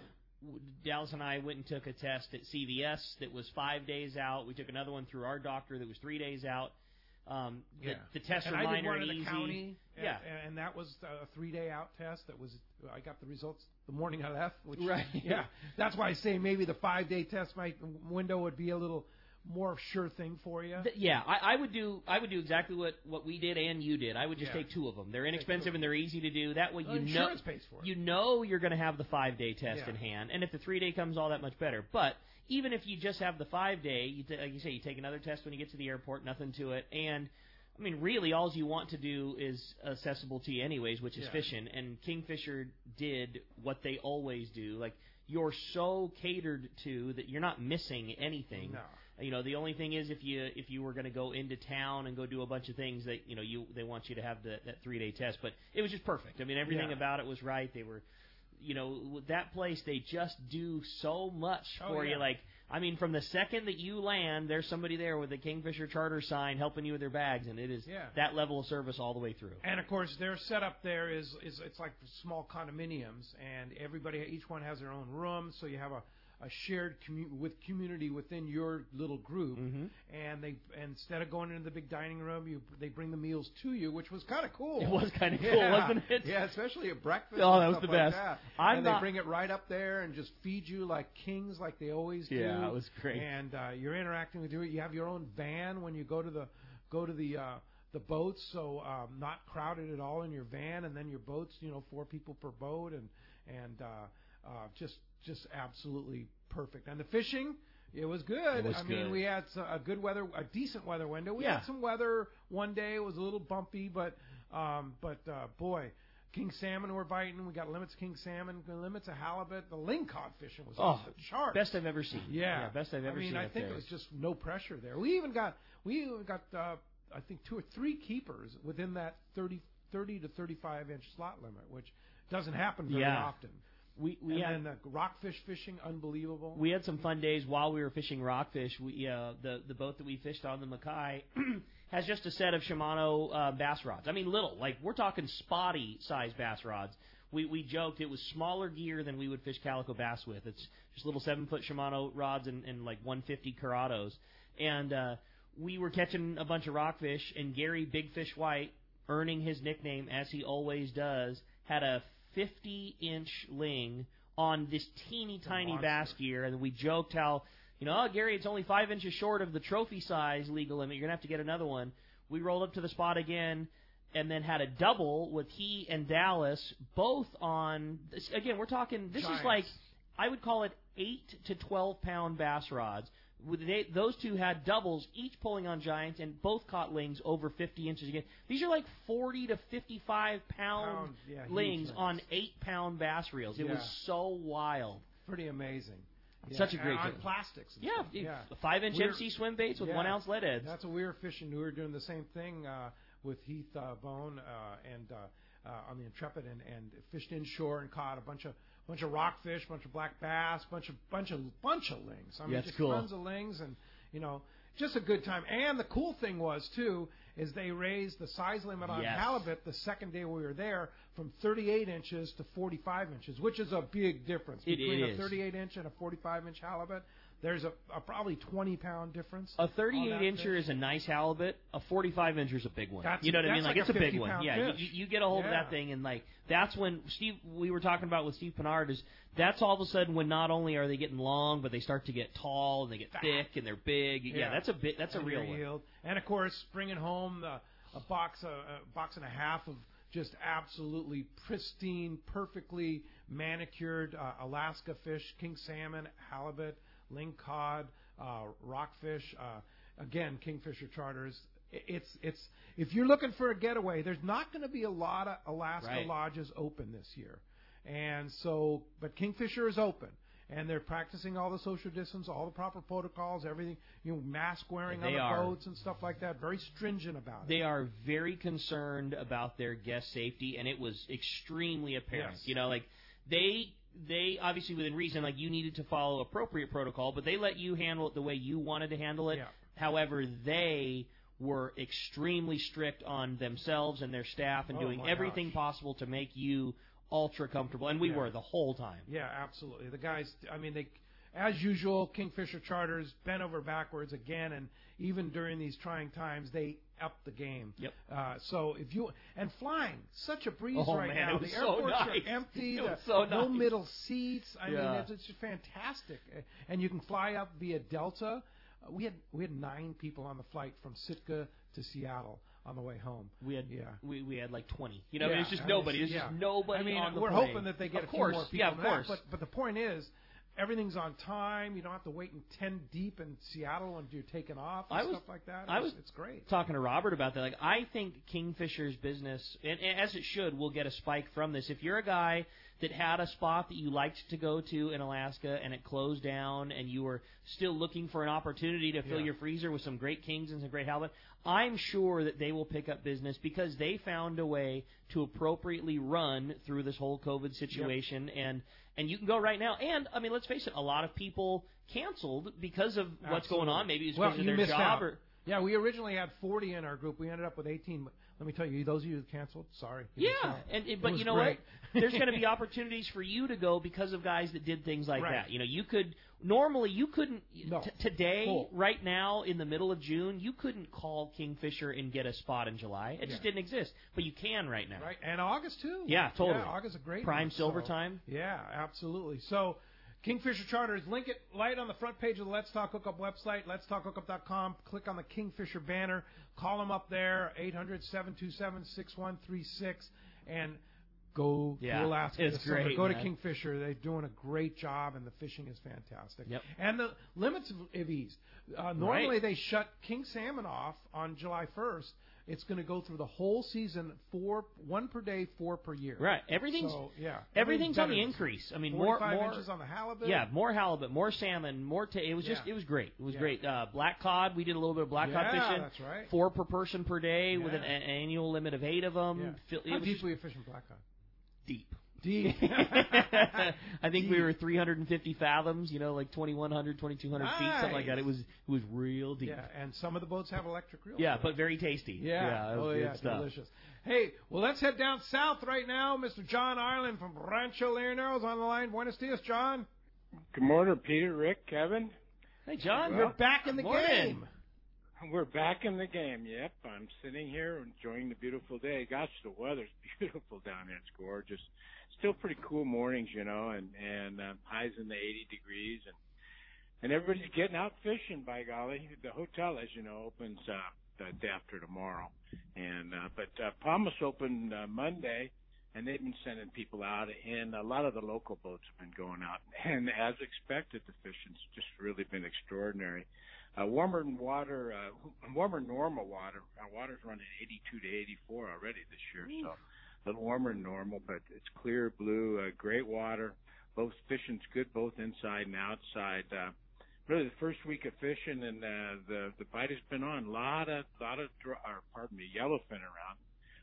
Dallas and I went and took a test at C V S that was five days out. We took another one through our doctor that was three days out. Um, the, Yeah. the tests and are I minor did one and in the easy. county, yeah, and, and that was a three-day out test. That was I got the results the morning I left. Which, Right. Yeah. That's why I say maybe the five-day test might window would be a little more sure thing for you. Th- yeah, I, I would do. I would do exactly what, what we did and you did. I would just Yeah. take two of them. They're inexpensive and they're easy to do. That way, Well, you know, insurance pays for it. you know you're going to have the five day test Yeah. in hand, and if the three day comes, all that much better. But even if you just have the five day, you t- like you say, you take another test when you get to the airport, nothing to it, and I mean, really, all you want to do is accessible to you anyways, which is Yeah. fishing. And Kingfisher did what they always do. Like, you're so catered to that you're not missing anything. No. You know, the only thing is if you if you were going to go into town and go do a bunch of things that, you know, you they want you to have the, that three-day test. But it was just perfect. I mean, everything Yeah. about it was right. They were, you know, with that place, they just do so much Oh, for yeah. you. Like, I mean, from the second that you land, there's somebody there with a Kingfisher Charter sign helping you with their bags, and it is Yeah. that level of service all the way through. And of course, their setup there is, is it's like small condominiums, and everybody, each one has their own room, so you have a, a shared commu- with community within your little group. Mm-hmm. And they and instead of going into the big dining room, you they bring the meals to you, which was kind of cool. It was kind of cool, Yeah. wasn't it? Yeah, especially at breakfast. Oh, and that was stuff the like best. that. I'm and not- they bring it right up there and just feed you like kings, like they always do. Yeah, it was great. And uh, you're interacting with you. You have your own van when you go to the go to the. Uh, the boats, so um, not crowded at all in your van, and then your boats, you know, four people per boat, and and uh, uh, just just absolutely perfect. And the fishing, it was good. It was I good. mean, we had a good weather, a decent weather window. We Yeah. had some weather one day; it was a little bumpy, but um, but uh, boy. King salmon were biting. We got limits of king salmon, limits of halibut. The lingcod fishing was Oh, off the charts. best I've ever seen. Yeah. best I've ever I mean, seen I up think there. it was just no pressure there. We even got we even got uh, I think two or three keepers within that thirty, thirty to thirty-five inch slot limit, which doesn't happen very Yeah. often. We we and had then the rockfish fishing, unbelievable. we had some fun days while we were fishing rockfish. We uh, the the boat that we fished on, the Mackay, has just a set of Shimano uh, bass rods. I mean, little, like we're talking spotty size bass rods. We we joked it was smaller gear than we would fish calico bass with. It's just little seven foot Shimano rods and, and like one fifty Curados. And uh, we were catching a bunch of rockfish, and Gary Big Fish White, earning his nickname as he always does, had a fifty inch ling on this teeny tiny monster. bass gear, and we joked how, you know, oh, Gary, it's only five inches short of the trophy size legal limit. You're gonna have to get another one. We rolled up to the spot again, and then had a double with he and Dallas both on. This, again, we're talking. This Giants. is like, I would call it eight to twelve pound bass rods. With They, those two had doubles, each pulling on giants, and both caught lings over fifty inches again. These are like forty to fifty-five pound Pound, yeah, huge lings lings. on eight pound bass reels. It Yeah. was so wild. Pretty amazing. Such a Yeah, great and on game. plastics. And Yeah, stuff. it- yeah. five inch We were- M C swim baits with yeah. one ounce lead heads. That's what we were fishing. We were doing the same thing uh, with Heath uh, Bone, uh, and uh, uh, on the Intrepid and, and fished inshore and caught a bunch of bunch of rockfish, bunch of black bass, bunch of bunch of bunch of lings. I mean, That's just cool. tons of lings, and you know, just a good time. And the cool thing was too is they raised the size limit on Yes. halibut the second day we were there from thirty-eight inches to forty-five inches, which is a big difference It between is. a thirty-eight inch and a forty-five inch halibut. There's a, a probably twenty pound difference. A on thirty-eight that incher fish. is a nice halibut. A forty-five incher is a big one. That's- you know what I mean? that's Like, like it's a a big fifty one. pound Yeah, fish. you, you get a hold Yeah. of that thing, and like that's when Steve. We were talking about with Steve Pinard is that's all of a sudden when not only are they getting long, but they start to get tall and they get thick and they're big. Yeah, Yeah. that's a bit. That's a And real your one. yield. And of course, bringing home uh, a box, a, a box and a half of just absolutely pristine, perfectly manicured uh, Alaska fish, king salmon, halibut, ling cod, uh, rockfish. Uh, again, Kingfisher Charters. I- It's it's if you're looking for a getaway, there's not going to be a lot of Alaska Right. lodges open this year, and so but Kingfisher is open. And they're practicing all the social distance, all the proper protocols, everything, you know, mask wearing on They the are. boats and stuff like that. Very stringent about it. They are very concerned about their guest safety, and it was extremely apparent. Yes. You know, like they they obviously within reason, like you needed to follow appropriate protocol, but they let you handle it the way you wanted to handle it. Yeah. However, they were extremely strict on themselves and their staff and Oh, doing my everything gosh. possible to make you ultra comfortable, and we Yeah. were the whole time. Yeah, absolutely. The guys, I mean, they, as usual, Kingfisher Charters bent over backwards again, and even during these trying times, they upped the game. Yep. Uh, so if you and flying, such a breeze Oh, right man, now. it was The so airports nice. are empty. It the- was so no nice. middle seats. I Yeah. mean, it's, it's just fantastic. And you can fly up via Delta. Uh, we had we had nine people on the flight from Sitka to Seattle on the way home. We had yeah. we, we had like twenty. You know, Yeah, it was just I mean, nobody. It was yeah. just nobody I mean, on the we're plane. hoping that they get of a few course. more people. Yeah, of than that, course. But but the point is, everything's on time. You don't have to wait in ten deep in Seattle when you're taking off and I was- stuff like that. I It's, was it's great. talking to Robert about that. Like, I think Kingfisher's business, and, and as it should, will get a spike from this. If you're a guy that had a spot that you liked to go to in Alaska and it closed down, and you were still looking for an opportunity to fill Yeah. your freezer with some great kings and some great halibut, I'm sure that they will pick up business because they found a way to appropriately run through this whole COVID situation. And and you can go right now. And I mean, let's face it, a lot of people canceled because of what's going on. Maybe it's well, because of you their missed job out. or. Yeah, we originally had forty in our group. We ended up with eighteen. But let me tell you, those of you who canceled, sorry. You missed Yeah, out. and, It but was you know great. what? There's going to be opportunities for you to go because of guys that did things like Right. that. You know, you could normally you couldn't No. t- today, Full. right now, in the middle of June, you couldn't call Kingfisher and get a spot in July. It just Yeah. didn't exist, but you can right now. Right, and August too. Yeah, totally. Yeah, August is a great Prime month, silver so- time. Yeah, absolutely. So, Kingfisher Charters, link it right on the front page of the Let's Talk Hookup website, lets talk hookup dot com. Click on the Kingfisher banner. Call them up there, eight hundred, seven two seven, six one three six, and go Yeah, to Alaska. it's this summer. great, Go to man. Kingfisher. They're doing a great job, and the fishing is fantastic. Yep. And the limits have eased. Uh, normally, Right. they shut king salmon off on July first. It's going to go through the whole season, four, one per day, four per year. Right. Everything's So, yeah, everything's on the better. increase. I mean, more forty-five more inches on the halibut. Yeah, more halibut, more salmon, more. Ta- it was just Yeah. it was great. It was Yeah. great. Uh, black cod. We did a little bit of black cod Yeah, fishing. that's right. Four per person per day with an, Yeah. an annual limit of eight of them. Yeah. Fil- it How was deep just were you fishing blackcod? deep. Deep. I think we were three hundred fifty fathoms, you know, like twenty-one hundred, twenty-two hundred feet, something like that. It was it was real deep. Yeah, and some of the boats have electric reels. Yeah, but very tasty. Yeah, it was oh good yeah, stuff. delicious. Hey, well, let's head down south right now. Mister John Ireland from Rancho Leoneros on the line. Buenos dias, John. Good morning, Peter, Rick, Kevin. Hey, John. You're back in the morning. game. We're back in the game. Yep, I'm sitting here enjoying the beautiful day. Gosh, the weather's beautiful down here. It's gorgeous. Still pretty cool mornings, you know, and and uh, highs in the eighty degrees, and and everybody's getting out fishing. By golly, the hotel, as you know, opens uh, the day after tomorrow, and uh, but uh, Palmas opened uh, Monday, and they've been sending people out, and a lot of the local boats have been going out, and as expected, the fishing's just really been extraordinary. Uh, warmer water, uh, warmer normal water. Our water's running eighty-two to eighty-four already this year, so a little warmer than normal, but it's clear blue, uh, great water. Both fishing's good, both inside and outside. Uh, really, the first week of fishing, and uh, the the bite has been on. A lot of, lot of, dr- or pardon me, yellowfin around.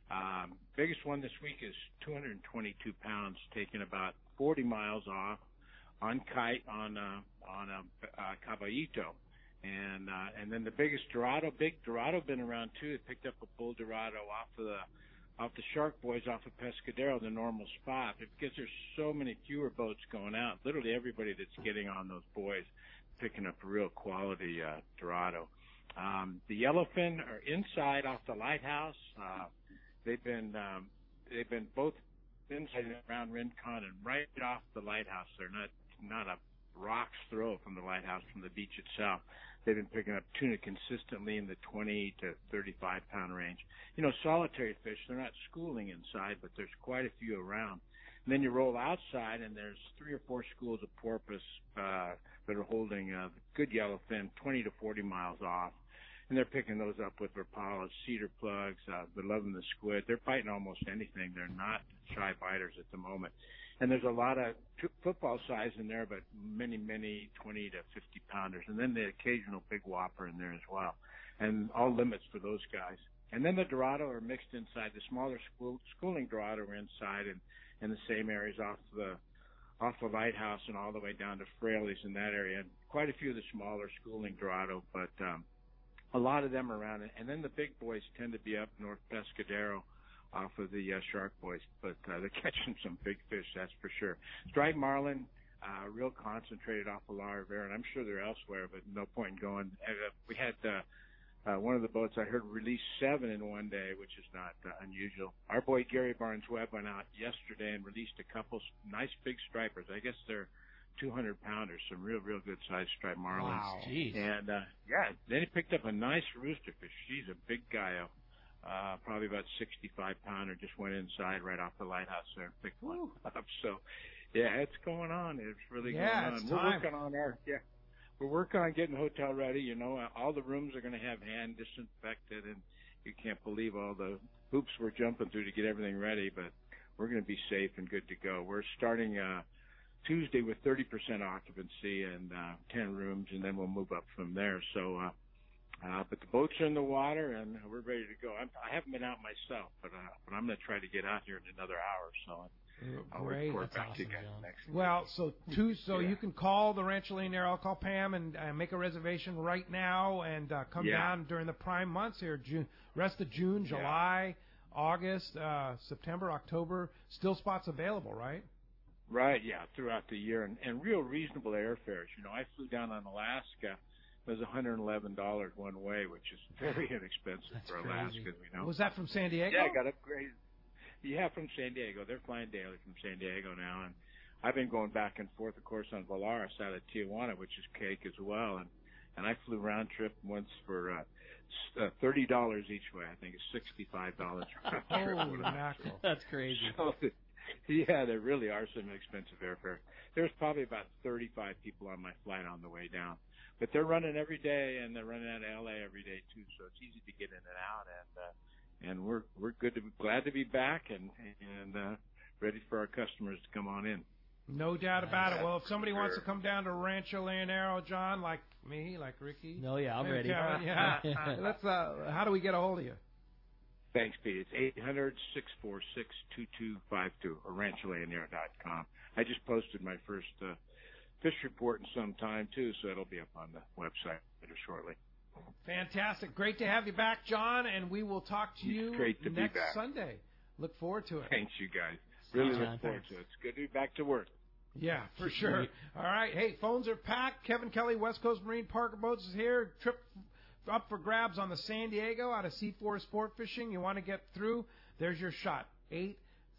Um, biggest one this week is two hundred twenty-two pounds, taking about forty miles off on kite on uh, on a uh, caballito. And uh, and then the biggest Dorado, big Dorado, been around too. It picked up a bull Dorado off of the off the Shark Boys off of Pescadero, the normal spot. Because there's so many fewer boats going out. Literally everybody that's getting on those buoys picking up a real quality uh, Dorado. Um, the Yellowfin are inside off the lighthouse. Uh, they've been um, they've been both inside and around Rincon and right off the lighthouse. They're not not a rock's throw from the lighthouse, from the beach itself. They've been picking up tuna consistently in the twenty to thirty-five pound range. You know, solitary fish, they're not schooling inside, but there's quite a few around. And then you roll outside, and there's three or four schools of porpoise uh, that are holding uh, good yellowfin twenty to forty miles off. And they're picking those up with Rapalas, cedar plugs. Uh, they're loving the squid. They're fighting almost anything. They're not shy biters at the moment. And there's a lot of t- football size in there, but many, many twenty to fifty pounders. And then the occasional big whopper in there as well. And all limits for those guys. And then the Dorado are mixed inside. The smaller school, schooling Dorado are inside and in the same areas off the off the lighthouse and all the way down to Fraley's in that area. And quite a few of the smaller schooling Dorado, but um, a lot of them are around. And then the big boys tend to be up north Pescadero off of the uh, Shark Boys, but uh, they're catching some big fish, that's for sure. Striped marlin, uh, real concentrated off of La Rivera, and I'm sure they're elsewhere, but no point in going. Uh, we had uh, uh, one of the boats I heard release seven in one day, which is not uh, unusual. Our boy Gary Barnes-Webb went out yesterday and released a couple nice big stripers. I guess they're two hundred pounders, some real, real good sized striped marlins. Wow. Jeez. And, uh, yeah, then he picked up a nice roosterfish. She's a big guy. Uh, probably about sixty-five pounder, just went inside right off the lighthouse there and picked one up. So, yeah, it's going on. It's really yeah, going on. It's We're time. working on our, yeah, we're working on getting the hotel ready. You know, uh, all the rooms are going to have hand disinfected, and you can't believe all the hoops we're jumping through to get everything ready, but we're going to be safe and good to go. We're starting, uh, Tuesday with thirty percent occupancy and, uh, ten rooms, and then we'll move up from there. So, uh, Uh, but the boats are in the water, and we're ready to go. I'm, I haven't been out myself, but uh, but I'm going to try to get out here in another hour or so. And I'll Great. report That's back awesome, to you guys John. next week. Well, so two, so Yeah. you can call the Rancho Leonero. I'll call Pam and uh, make a reservation right now, and uh, come Yeah. down during the prime months here. June, rest of June, Yeah. July, August, uh, September, October. Still spots available, right? Right, yeah, throughout the year, and, and real reasonable airfares. You know, I flew down on Alaska. It was one hundred eleven dollars one way, which is very inexpensive That's for crazy. Alaska, as we know. Was that from San Diego? Yeah, I got upgraded. Yeah, from San Diego. They're flying daily from San Diego now, and I've been going back and forth, of course, on Volaris out of Tijuana, which is cake as well, and and I flew round trip once for uh, uh, thirty dollars each way. I think it's sixty-five dollars round trip. Holy mackerel! That's crazy. So, yeah, there really are some expensive airfares. There's probably about thirty-five people on my flight on the way down. But they're running every day, and they're running out of L A every day too, so it's easy to get in and out. And uh, and we're we're good to glad to be back and and uh, ready for our customers to come on in. No doubt about it. Well, if somebody Sure. wants to come down to Rancho Leonero, John, like me, like Ricky. No, yeah, I'm maybe ready. Kevin, yeah. Let's. Uh, how do we get a hold of you? Thanks, Pete. It's eight hundred, six four six, two two five two or rancho leonero dot com. I just posted my first uh, fish report in some time, too, so it'll be up on the website shortly. Fantastic. Great to have you back, John, and we will talk to you It's great to be next back. Sunday. Look forward to it. Thanks, you guys. Really Thanks, look John. forward to it. It's good to be back to work. Yeah, for sure. All right. Hey, phones are packed. Kevin Kelly, West Coast Marine Parker Boats is here. Trip up for grabs on the San Diego out of C four Sport Fishing. You want to get through? There's your shot. eight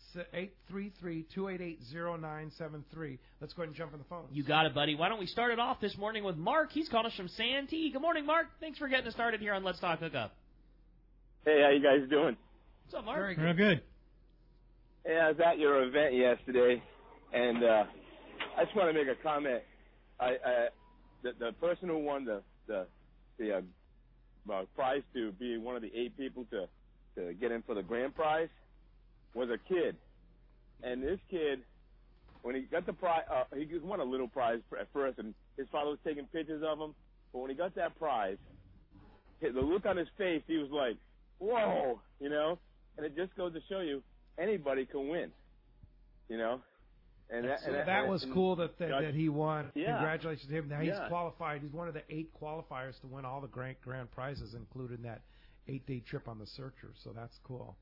three three, two eight eight, zero nine seven three. Let's go ahead and jump on the phone. You got it, buddy. Why don't we start it off this morning with Mark? He's calling us from Santee. Good morning, Mark. Thanks for getting us started here on Let's Talk Hookup. Hey, how you guys doing? What's up, Mark? Very good. Real good. Hey, I was at your event yesterday, and uh, I just want to make a comment. I, I the, the person who won the the, the uh, uh, prize to be one of the eight people to to get in for the grand prize was a kid, and this kid, when he got the prize, uh, he just won a little prize at first, and his father was taking pictures of him. But when he got that prize, the look on his face, he was like, "Whoa!" You know. and it just goes to show you anybody can win. You know, and that, so and that, that was and, cool that that, that he won. Yeah. Congratulations to him. Now he's Yeah. qualified. He's one of the eight qualifiers to win all the grand grand prizes, including that eight-day trip on the Searcher. So that's cool.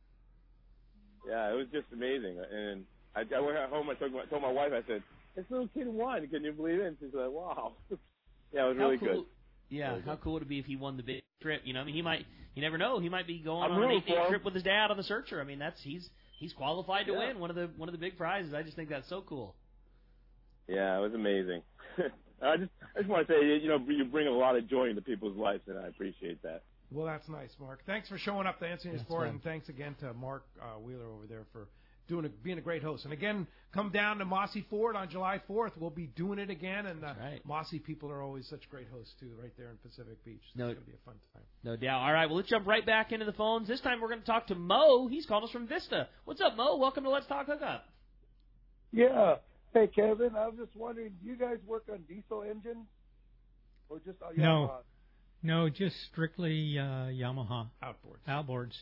Yeah, it was just amazing. And I, I went home. I told my, told my wife. I said, "This little kid won. Can you believe it?" And she's like, "Wow." Yeah, it was How really cool, good. Yeah, really how good. cool would it be if he won the big trip? You know, I mean, he might. You never know. He might be going I'm on an rooting eight-day for him. trip with his dad on the Searcher. I mean, that's he's he's qualified to Yeah. win one of the one of the big prizes. I just think that's so cool. Yeah, it was amazing. I just I just want to say, you know, you bring a lot of joy into people's lives, and I appreciate that. Well, that's nice, Mark. Thanks for showing up to answer your That's sport, fun. and thanks again to Mark uh, Wheeler over there for doing a, being a great host. And again, come down to Mossy Ford on July fourth. We'll be doing it again, and the right. Mossy people are always such great hosts too, right there in Pacific Beach. So No- it's gonna be a fun time. No doubt. All right, well, let's jump right back into the phones. This time we're going to talk to Mo. He's called us from Vista. What's up, Mo? Welcome to Let's Talk Hookup. Yeah. Hey, Kevin, I was just wondering, do you guys work on diesel engines? Or just on No. Yamaha? No, just strictly uh, Yamaha outboards. Outboards.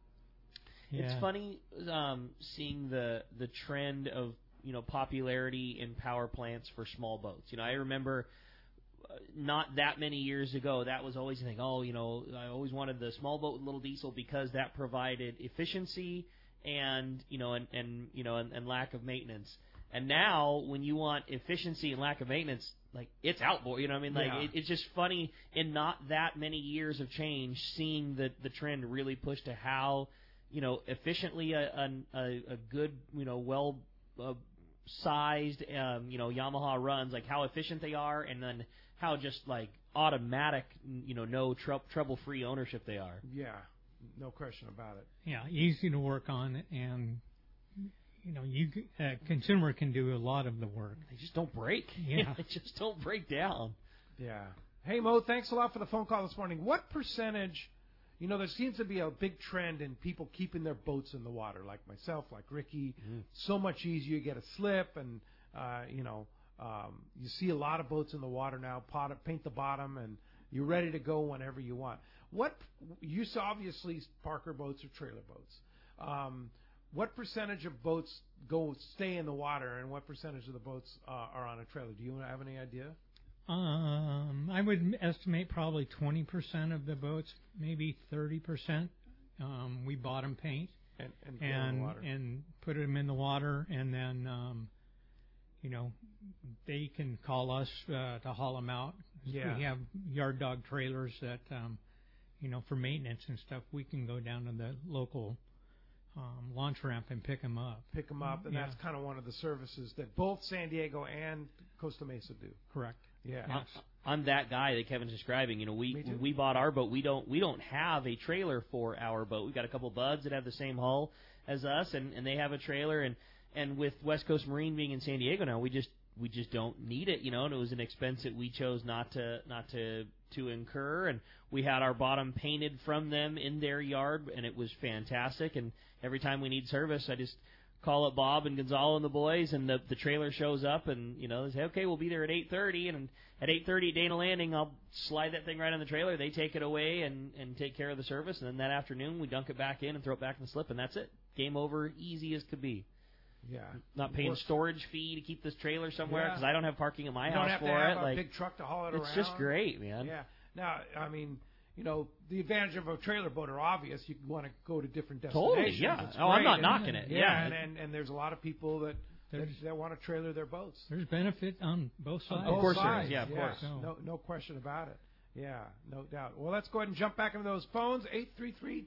Yeah. It's funny um, seeing the the trend of you know popularity in power plants for small boats. You know, I remember uh, not that many years ago that was always the thing. Oh, you know, I always wanted the small boat with little diesel because that provided efficiency and you know and, and you know and, and lack of maintenance. And now when you want efficiency and lack of maintenance, like it's outboard. You know what I mean? Like Yeah. it, it's just funny in not that many years of change, seeing the the trend really push to how you know, efficiently a a, a good, you know, well uh, sized, um, you know, Yamaha runs, like how efficient they are, and then how just like automatic, you know, no tr- trouble free ownership they are. Yeah, no question about it. Yeah, easy to work on, and you know, you a consumer can do a lot of the work. They just don't break. Yeah. They just don't break down. Yeah. Hey, Mo, thanks a lot for the phone call this morning. What percentage, you know, there seems to be a big trend in people keeping their boats in the water, like myself, like Ricky. Mm-hmm. So much easier. You get a slip, and, uh, you know, um, you see a lot of boats in the water now, pot, paint the bottom, and you're ready to go whenever you want. What, you saw obviously Parker boats or trailer boats. Um, what percentage of boats go stay in the water, and what percentage of the boats uh, are on a trailer? Do you have any idea? Um, I would estimate probably twenty percent of the boats, maybe thirty percent. Um, we bottom paint and and, go in and, the water. and put them in the water, and then um, you know they can call us uh, to haul them out. Yeah. We have yard dog trailers that um, you know for maintenance and stuff. We can go down to the local um, launch ramp and pick them up. Pick them up, and Yeah. that's kind of one of the services that both San Diego and Costa Mesa do. Correct. Yeah. I'm, I'm that guy that Kevin's describing. You know, we Me too. when we bought our boat, we don't we don't have a trailer for our boat. We've got a couple buds that have the same hull as us, and, and they have a trailer. And, and with West Coast Marine being in San Diego now, we just we just don't need it. You know, and it was an expense that we chose not to not to to incur. And we had our bottom painted from them in their yard, and it was fantastic. And every time we need service, I just call up Bob and Gonzalo and the boys, and the the trailer shows up, and you know they say, okay, we'll be there at eight thirty, and at eight thirty at Dana Landing, I'll slide that thing right on the trailer. They take it away and and take care of the service, and then that afternoon we dunk it back in and throw it back in the slip, and that's it. Game over, easy as could be. Yeah. Not paying Or- storage fee to keep this trailer somewhere Yeah. because I don't have parking at my you house don't have for to have it. a like big truck to haul it it's around. just great, man. Yeah. Now, I mean, you know, the advantage of a trailer boat are obvious. You want to go to different Totally, destinations. yeah. It's Oh, I'm great. not And- knocking it. Yeah. and, and and there's a lot of people that that, There's- that want to trailer their boats. There's benefit on both On sides. both Of course there sides. is. Yeah, of course. So- No, no question about it. Yeah, no doubt. Well, let's go ahead and jump back into those phones. eight three three,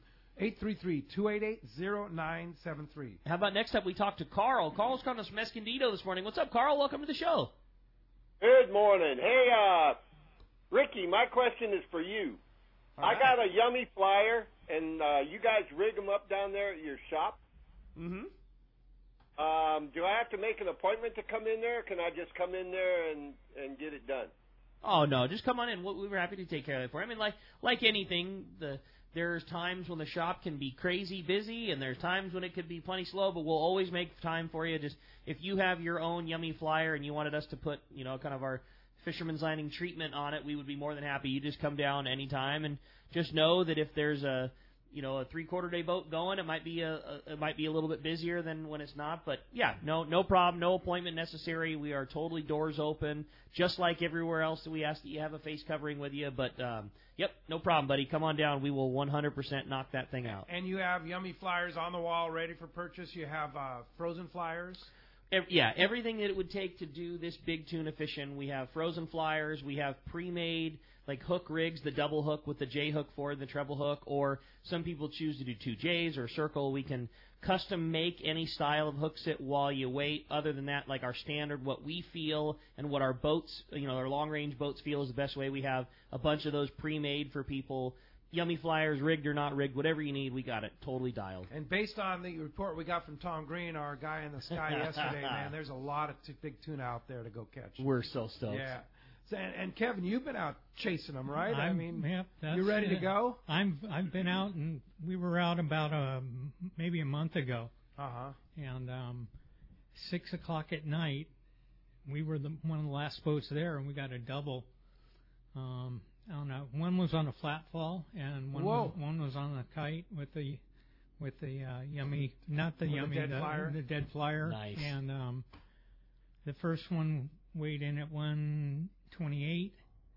two eight eight, zero nine seven three. How about next up we talk to Carl. Carl's calling us from Escondido this morning. What's up, Carl? Welcome to the show. Good morning. Hey, uh, Ricky, my question is for you. All I right. got a yummy flyer, and uh, you guys rig them up down there at your shop. Mm-hmm. Um, do I have to make an appointment to come in there, or can I just come in there and, and get it done? Oh no, just come on in. We we were happy to take care of it for you. I mean, like like anything, the there's times when the shop can be crazy busy, and there's times when it could be plenty slow. But we'll always make time for you. Just if you have your own yummy flyer and you wanted us to put, you know, kind of our Fisherman's Landing treatment on it, we would be more than happy. You just come down anytime, and just know that if there's a you know, a three-quarter day boat going, it might be a, a it might be a little bit busier than when it's not. But yeah, no no problem, no appointment necessary. We are totally doors open, just like everywhere else that we ask that you have a face covering with you. But um, yep, no problem, buddy. Come on down. We will one hundred percent knock that thing out. And you have yummy flyers on the wall ready for purchase. You have uh, frozen flyers. Every, yeah, everything that it would take to do this big tuna fishing. We have frozen flyers. We have pre-made like hook rigs, the double hook with the J hook forward, the treble hook, or some people choose to do two J's or circle. We can custom make any style of hook sit while you wait. Other than that, like our standard, what we feel and what our boats, you know, our long-range boats feel is the best way. We have a bunch of those pre-made for people. Yummy flyers, rigged or not rigged, whatever you need, we got it totally dialed. And based on the report we got from Tom Green, our guy in the sky yesterday, man, there's a lot of t- big tuna out there to go catch. We're so stoked. Yeah. So, and, and Kevin, you've been out chasing them, right? I'm, I mean, yep, that's, you ready to uh, go? I'm. I've been out, and we were out about a maybe a month ago. Uh huh. And um, six o'clock at night, we were the one of the last boats there, and we got a double. Um, I don't know. One was on a flat fall, and one was, one was on a kite with the with the uh, yummy, not the With the yummy, dead the, flyer? the dead flyer. Nice. And um, the first one weighed in at one twenty-eight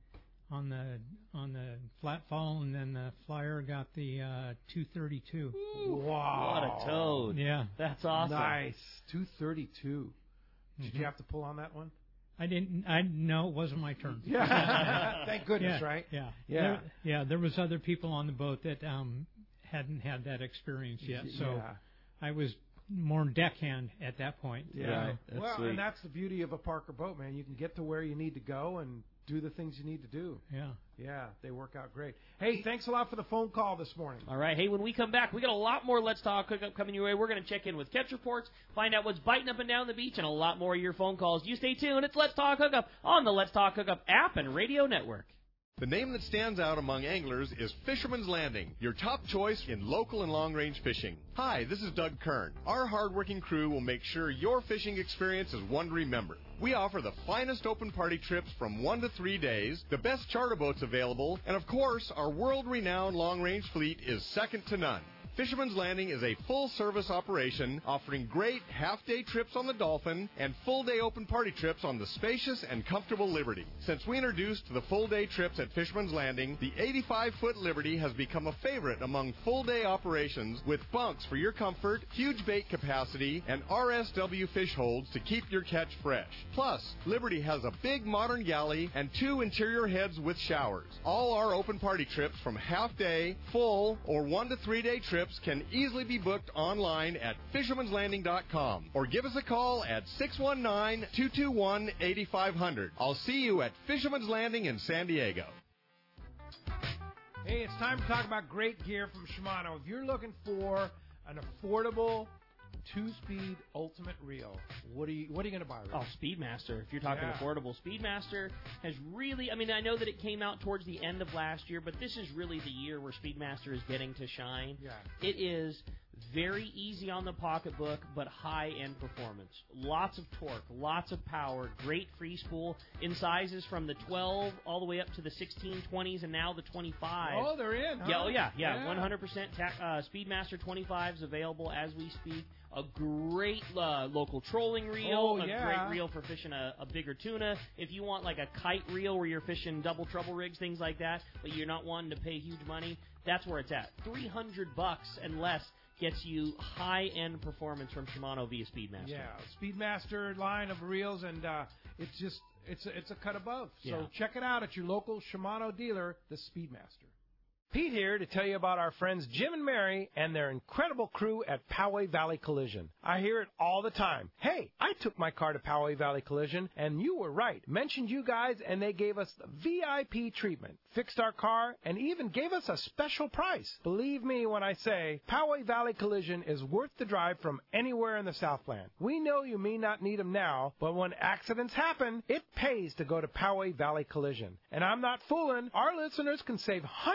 on the on the flat fall, and then the flyer got the uh, two thirty-two. Wow. What a toad. Yeah. That's awesome. Nice. two thirty-two. Did Mhm. you have to pull on that one? I didn't. I no, it wasn't my turn. Yeah. Thank goodness, yeah, right? Yeah. Yeah. There, yeah. There was other people on the boat that um hadn't had that experience yet, so Yeah. I was more deckhand at that point. Yeah. Right. That's well, sweet. and that's the beauty of a Parker boat, man. You can get to where you need to go and do the things you need to do. Yeah. Yeah, they work out great. Hey, thanks a lot for the phone call this morning. All right. Hey, when we come back, we got a lot more Let's Talk Hookup coming your way. We're going to check in with catch reports, find out what's biting up and down the beach, and a lot more of your phone calls. You stay tuned. It's Let's Talk Hookup on the Let's Talk Hookup app and radio network. The name that stands out among anglers is Fisherman's Landing, your top choice in local and long-range fishing. Hi, this is Doug Kern. Our hardworking crew will make sure your fishing experience is one to remember. We offer the finest open party trips from one to three days, the best charter boats available, and of course, our world-renowned long-range fleet is second to none. Fisherman's Landing is a full-service operation offering great half-day trips on the Dolphin and full-day open party trips on the spacious and comfortable Liberty. Since we introduced the full-day trips at Fisherman's Landing, the eighty-five foot Liberty has become a favorite among full-day operations with bunks for your comfort, huge bait capacity, and R S W fish holds to keep your catch fresh. Plus, Liberty has a big modern galley and two interior heads with showers. All our open party trips from half-day, full, or one to three-day trips can easily be booked online at fishermans landing dot com or give us a call at six one nine, two two one, eight five zero zero. I'll see you at Fisherman's Landing in San Diego. Hey, it's time to talk about great gear from Shimano. If you're looking for an affordable two-speed ultimate reel, what are you what are you going to buy? Rick? Oh, Speedmaster. If you're talking Yeah. affordable, Speedmaster has really, I mean, I know that it came out towards the end of last year, but this is really the year where Speedmaster is getting to shine. Yeah. It is very easy on the pocketbook, but high-end performance. Lots of torque, lots of power, great free spool in sizes from the twelve all the way up to the sixteen, twenties, and now the twenty-five. Oh, they're in, huh? Yeah, oh, yeah, yeah. Yeah. one hundred percent ta- uh, Speedmaster twenty-fives available as we speak. A great uh, local trolling reel, Oh, a yeah. great reel for fishing a, a bigger tuna. If you want like a kite reel where you're fishing double trouble rigs, things like that, but you're not wanting to pay huge money, that's where it's at. three hundred bucks and less gets you high-end performance from Shimano via Speedmaster. Yeah, Speedmaster line of reels, and uh, it's just it's a, it's a cut above. So Yeah. check it out at your local Shimano dealer, the Speedmaster. Pete here to tell you about our friends Jim and Mary and their incredible crew at Poway Valley Collision. I hear it all the time. Hey, I took my car to Poway Valley Collision, and you were right. Mentioned you guys, and they gave us the V I P treatment. Fixed our car, and even gave us a special price. Believe me when I say Poway Valley Collision is worth the drive from anywhere in the Southland. We know you may not need them now, but when accidents happen, it pays to go to Poway Valley Collision. And I'm not fooling. Our listeners can save hundreds of dollars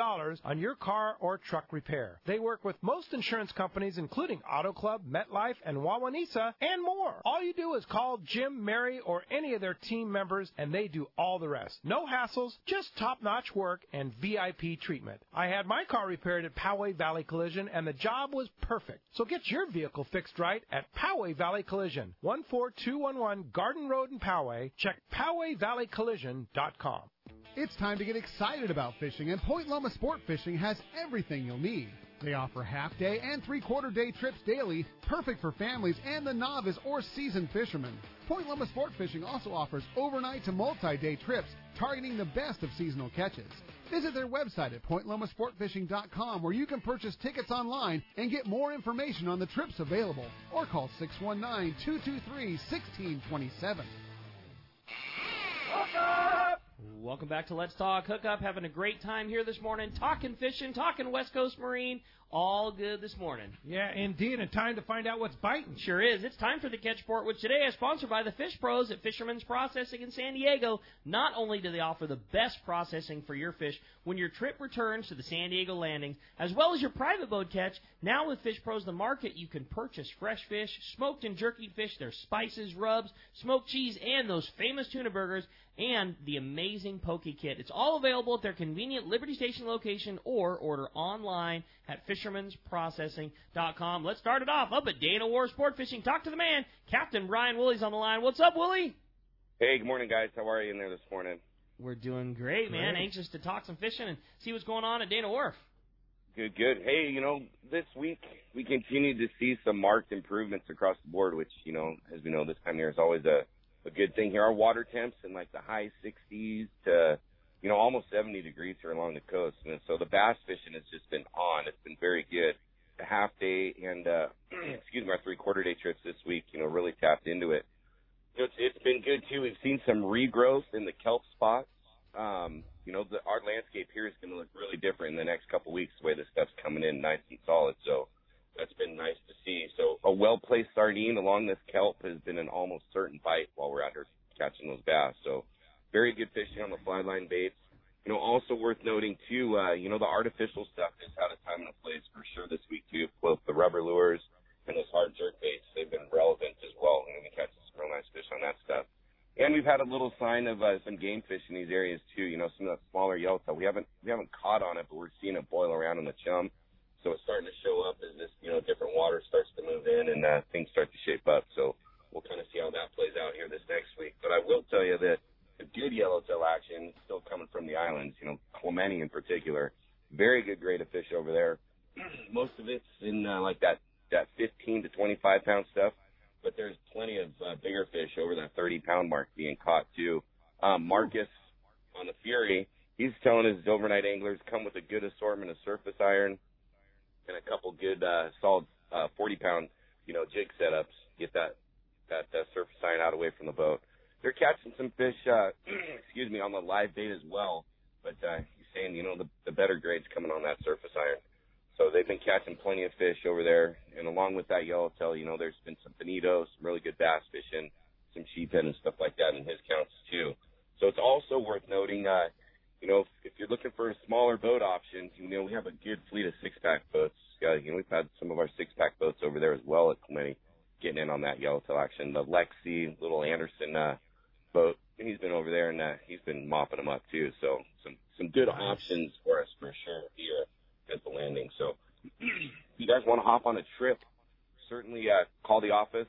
dollars on your car or truck repair. They work with most insurance companies, including Auto Club, MetLife, and Wawanesa, and more. All you do is call Jim, Mary, or any of their team members, and they do all the rest. No hassles, just top-notch work and V I P treatment. I had my car repaired at Poway Valley Collision, and the job was perfect. So get your vehicle fixed right at Poway Valley Collision, one four two one one Garden Road in Poway. Check Poway Valley Collision dot com. It's time to get excited about fishing, and Point Loma Sport Fishing has everything you'll need. They offer half-day and three-quarter-day trips daily, perfect for families and the novice or seasoned fishermen. Point Loma Sport Fishing also offers overnight to multi-day trips, targeting the best of seasonal catches. Visit their website at point loma sport fishing dot com, where you can purchase tickets online and get more information on the trips available, or call six one nine, two two three, one six two seven. Welcome back to Let's Talk Hookup. Having a great time here this morning, talking fishing, talking West Coast Marine. All good this morning. Yeah, indeed, and time to find out what's biting. Sure is. It's time for the Catch Report, which today is sponsored by the Fish Pros at Fisherman's Processing in San Diego. Not only do they offer the best processing for your fish when your trip returns to the San Diego landings, as well as your private boat catch, now with Fish Pros The Market, you can purchase fresh fish, smoked and jerkied fish, their spices, rubs, smoked cheese, and those famous tuna burgers, and the amazing Poke Kit. It's all available at their convenient Liberty Station location or order online at fishermans processing dot com. Let's start it off up at Dana War Sport Fishing. Talk to the man, Captain Brian Woolley's on the line. What's up, Woolley? Hey, good morning, guys. How are you in there this morning? We're doing great, man. Great. Anxious to talk some fishing and see what's going on at Dana Wharf. Good, good. Hey, you know, this week we continue to see some marked improvements across the board, which, you know, as we know, this time of year is always a, a good thing here. Our water temps in like the high sixties to, you know, almost seventy degrees here along the coast. And so the bass fishing has just been on. It's been very good. The half day and, uh, excuse me, our three quarter day trips this week, you know, really tapped into it. You know, it's, it's been good too. We've seen some regrowth in the kelp spots. Um, you know, the, our landscape here is going to look really different in the next couple of weeks, the way the stuff's coming in nice and solid. So that's been nice to see. So a well-placed sardine along this kelp has been an almost certain bite while we're out here catching those bass. So very good fishing on the fly line baits. You know, also worth noting, too, uh, you know, the artificial stuff has had a time and a place for sure this week, too. Both the rubber lures and those hard jerk baits, they've been relevant as well. And we catch some real nice fish on that stuff. And we've had a little sign of uh, some game fish in these areas, too. You know, some of that smaller yellowtail. We haven't we haven't caught on it, but we're seeing it boil around in the chum. So it's starting to show up as this, you know, different water starts to move in and uh, things start to shape up. So we'll kind of see how that plays out here this next week. But I will tell you that the good yellowtail action is still coming from the islands, you know, Clemente in particular. Very good grade of fish over there. Most of it's in uh, like that, that fifteen to twenty-five pound stuff. But there's plenty of uh, bigger fish over that thirty pound mark being caught, too. Um, Marcus on the Fury, he's telling his overnight anglers come with a good assortment of surface iron and a couple good uh, solid uh, forty pound, you know, jig setups. Get that, that that surface iron out away from the boat. They're catching some fish, uh, excuse me, on the live bait as well. But uh, he's saying, you know, the, the better grade's coming on that surface iron. So they've been catching plenty of fish over there. And along with that yellowtail, you know, there's been some bonito, some really good bass fishing, some sheephead and stuff like that in his counts too. So it's also worth noting, uh, you know, if, if you're looking for a smaller boat option, you know, we have a good fleet of six-pack boats. Uh, you know, we've had some of our six-pack boats over there as well at Clemente getting in on that yellowtail action. The Lexi, little Anderson uh, boat, he's been over there, and uh, he's been mopping them up too. So some, some good nice options for us for sure here at the landing. So if you guys want to hop on a trip, certainly uh, call the office.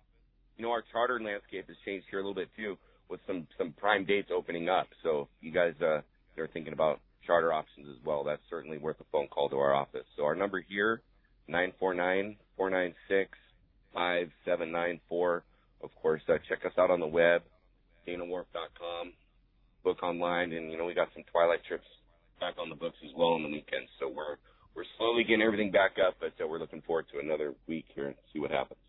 You know, our charter landscape has changed here a little bit too, with some, some prime dates opening up. So if you guys uh, are thinking about charter options as well, that's certainly worth a phone call to our office. So our number here, nine four nine, four nine six, five seven nine four. Of course, uh, check us out on the web, dana wharf dot com, book online, and, you know, we got some twilight trips back on the books as well on the weekends. So we're we're slowly getting everything back up, but uh, we're looking forward to another week here and see what happens.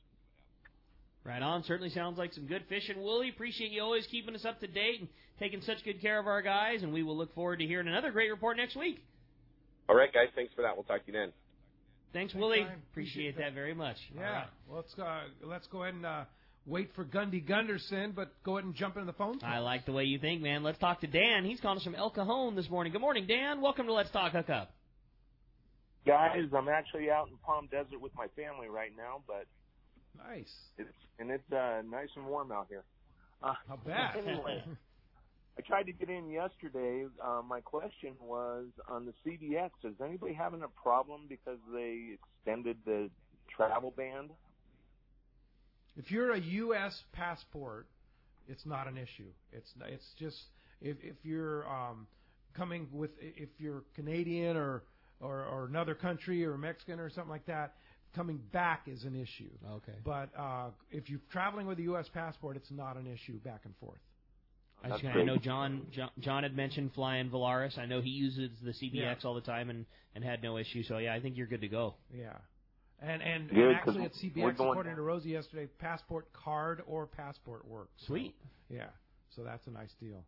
Right on. Certainly sounds like some good fishing. Woolley, appreciate you always keeping us up to date and taking such good care of our guys, and we will look forward to hearing another great report next week. All right, guys. Thanks for that. We'll talk to you then. Thanks, Woolley. Appreciate, appreciate that. that very much. Yeah. All right. Well, let's, uh, let's go ahead and uh, wait for Gundy Gunderson, but go ahead and jump into the phone. I like the way you think, man. Let's talk to Dan. He's calling us from El Cajon this morning. Good morning, Dan. Welcome to Let's Talk Hookup. Guys, I'm actually out in Palm Desert with my family right now, but nice. It's, and it's uh, nice and warm out here. Uh, How bad? Anyway, I tried to get in yesterday. Uh, my question was on the C B X. Is anybody having a problem because they extended the travel ban? If you're a U S passport, it's not an issue. It's it's just if if you're um, coming with if you're Canadian or, or or another country or Mexican or something like that, coming back is an issue. Okay. But uh, if you're traveling with a U S passport, it's not an issue back and forth. I, just, I know John, John John had mentioned flying Valaris. I know he uses the C B X Yeah. all the time and, and had no issue. So, yeah, I think you're good to go. Yeah. And and, Good, and actually 'cause at C B we're X, going according to Rosie yesterday, passport card or passport works. Sweet. So, yeah. So that's a nice deal.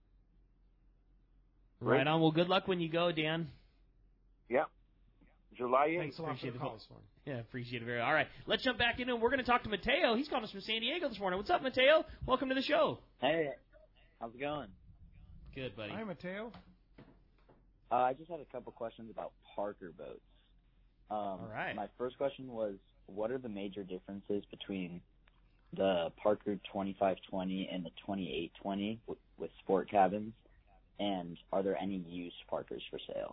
Right on. Well, good luck when you go, Dan. Yeah. July eighth. Thanks a lot for Appreciate the it. call this morning. Yeah, appreciate it very. All right, let's jump back into it. We're going to talk to Mateo. He's calling us from San Diego this morning. What's up, Mateo? Welcome to the show. Hey, how's it going? Good, buddy. Hi, Mateo. Uh, I just had a couple questions about Parker boats. Um, All right. My first question was, what are the major differences between the Parker twenty-five twenty and the twenty-eight twenty w- with sport cabins? And are there any used Parkers for sale?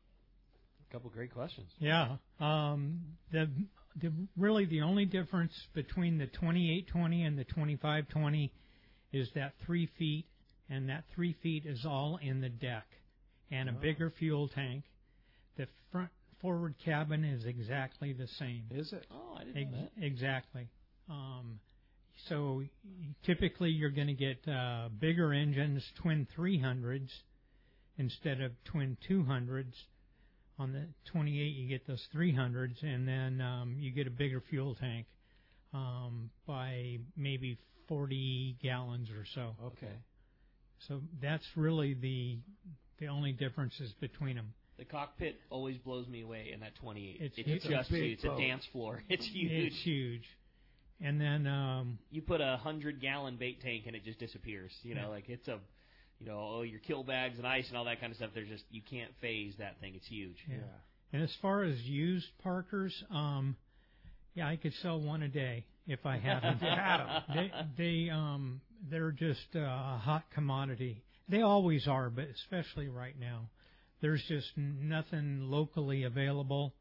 A couple great questions. Yeah. Um, the, the really the only difference between the twenty-eight twenty and the twenty-five twenty is that three feet, and that three feet is all in the deck, and a Oh. bigger fuel tank. The front forward cabin is exactly the same. Is it? Oh, I didn't Ex- know that. Exactly. Um, so typically you're going to get uh, bigger engines, twin three hundreds, instead of twin two hundreds. On the twenty-eight, you get those three hundreds, and then um, you get a bigger fuel tank um, by maybe forty gallons or so. Okay. So that's really the the only differences between them. The cockpit always blows me away in that twenty-eight. It's- It's, it's a just big it's a boat. dance floor. It's huge. It's huge. And then um, You put a hundred gallon bait tank and it just disappears. You know, Yeah. like it's a, you know, oh, your kill bags and ice and all that kind of stuff. There's just you can't phase that thing. It's huge. Yeah. And as far as used Parkers, um, yeah, I could sell one a day if I had them. If you had 'em. They, they, um, they're just uh, a hot commodity. They always are, but especially right now. There's just nothing locally available.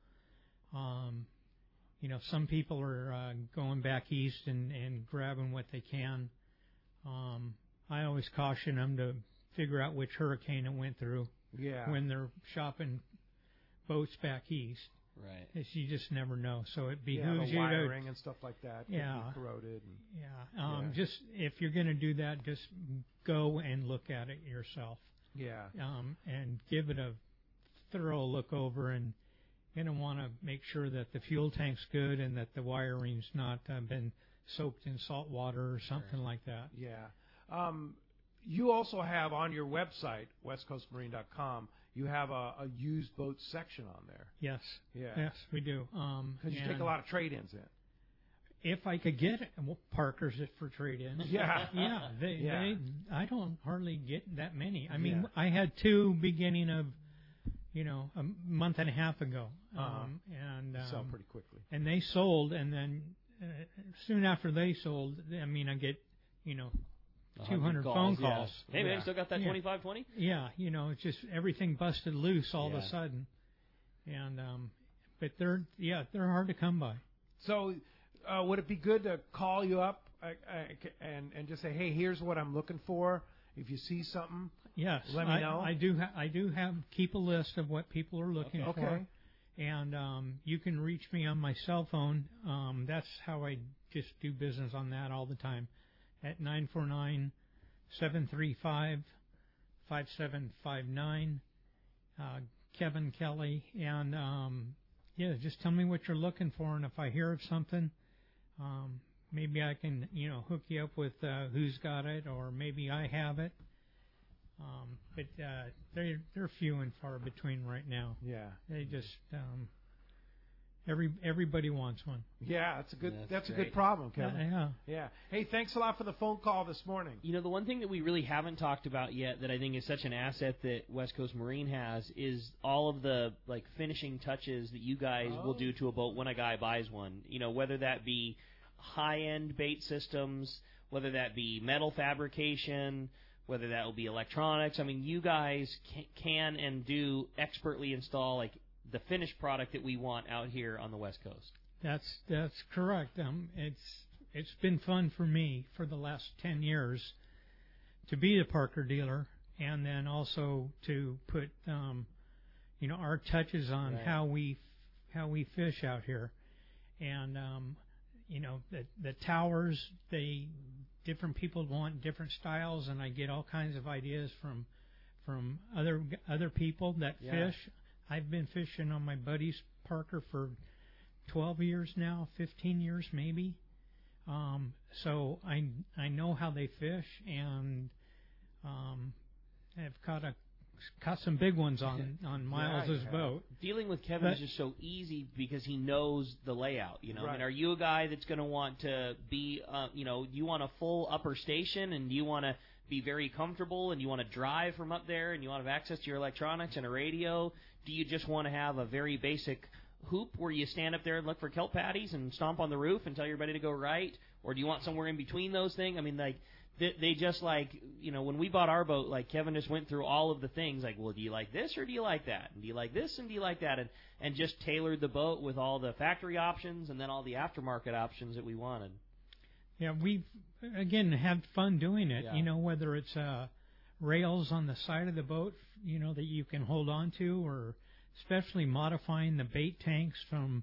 Um, you know, some people are uh, going back east and, and grabbing what they can. Um, I always caution them to figure out which hurricane it went through Yeah. when they're shopping boats back east. Right. It's, you just never know. So it Yeah, behooves the you wiring to, and stuff like that could Yeah. be corroded. And, yeah, um, Yeah. just if you're going to do that, just go and look at it yourself. yeah. Um, and give it a thorough look over, and you're going to want to make sure that the fuel tank's good and that the wiring's not uh, been soaked in salt water or something like that. Yeah. Um, you also have on your website, west coast marine dot com, you have a, a used boat section on there. Yes. Yeah. Yes, we do. Um, Because you take and a lot of trade-ins in. If I could get well, Parker's it for trade-ins. Yeah. yeah. They, Yeah. they, I don't hardly get that many. I mean, Yeah. I had two beginning of, you know, a month and a half ago, Uh-huh. um, and um, Sell pretty quickly. And they sold, and then uh, soon after they sold, I mean, I get, you know, two hundred phone yeah. calls. Hey man, Yeah. still got that Yeah. twenty-five twenty? Yeah, you know, it's just everything busted loose all of Yeah. a sudden, and um, but they're yeah, they're hard to come by. So, uh, would it be good to call you up uh, uh, and and just say, hey, here's what I'm looking for. If you see something, Yes, let me I, know. I do. Ha- I do have keep a list of what people are looking Okay. for, Okay. and um, you can reach me on my cell phone. Um, that's how I just do business on that all the time, at nine four nine, seven three five, five seven five nine. Uh, Kevin Kelly, and um, yeah, just tell me what you're looking for, and if I hear of something, um, maybe I can you know hook you up with uh, who's got it, or maybe I have it. Um, but uh, they're they're few and far between right now. Yeah. They just um, Every everybody wants one. Yeah, that's a good That's that's, a great. good problem, Kevin. Yeah, yeah. Hey, thanks a lot for the phone call this morning. You know, the one thing that we really haven't talked about yet that I think is such an asset that West Coast Marine has is all of the like finishing touches that you guys Oh. will do to a boat when a guy buys one. You know, whether that be high-end bait systems, whether that be metal fabrication, whether that will be electronics. I mean, you guys can, can and do expertly install like the finished product that we want out here on the West Coast. that's that's correct. Um, it's it's been fun for me for the last ten years to be the Parker dealer, and then also to put um, you know our touches on Right. how we how we fish out here, and um, you know the the towers. They different people want different styles, and I get all kinds of ideas from from other other people that Yeah. fish. I've been fishing on my buddy's Parker for twelve years now, fifteen years maybe. Um, so I I know how they fish, and um, I've caught a caught some big ones on on Miles' Yeah, boat. Dealing with Kevin But- is just so easy because he knows the layout. You know, I Right. mean, are you a guy that's going to want to be, uh, you know, do you want a full upper station and do you want to be very comfortable and you want to drive from up there and you want to have access to your electronics and a radio? Do you just want to have a very basic hoop where you stand up there and look for kelp patties and stomp on the roof until you're ready to go right? Or do you want somewhere in between those things? I mean, like, they, they just like, you know, when we bought our boat, like Kevin just went through all of the things, like, well, do you like this or do you like that? And do you like this and do you like that? And, and just tailored the boat with all the factory options and then all the aftermarket options that we wanted. Yeah, we've again had fun doing it. Yeah. You know, whether it's uh, rails on the side of the boat, you know, that you can hold on to, or especially modifying the bait tanks from,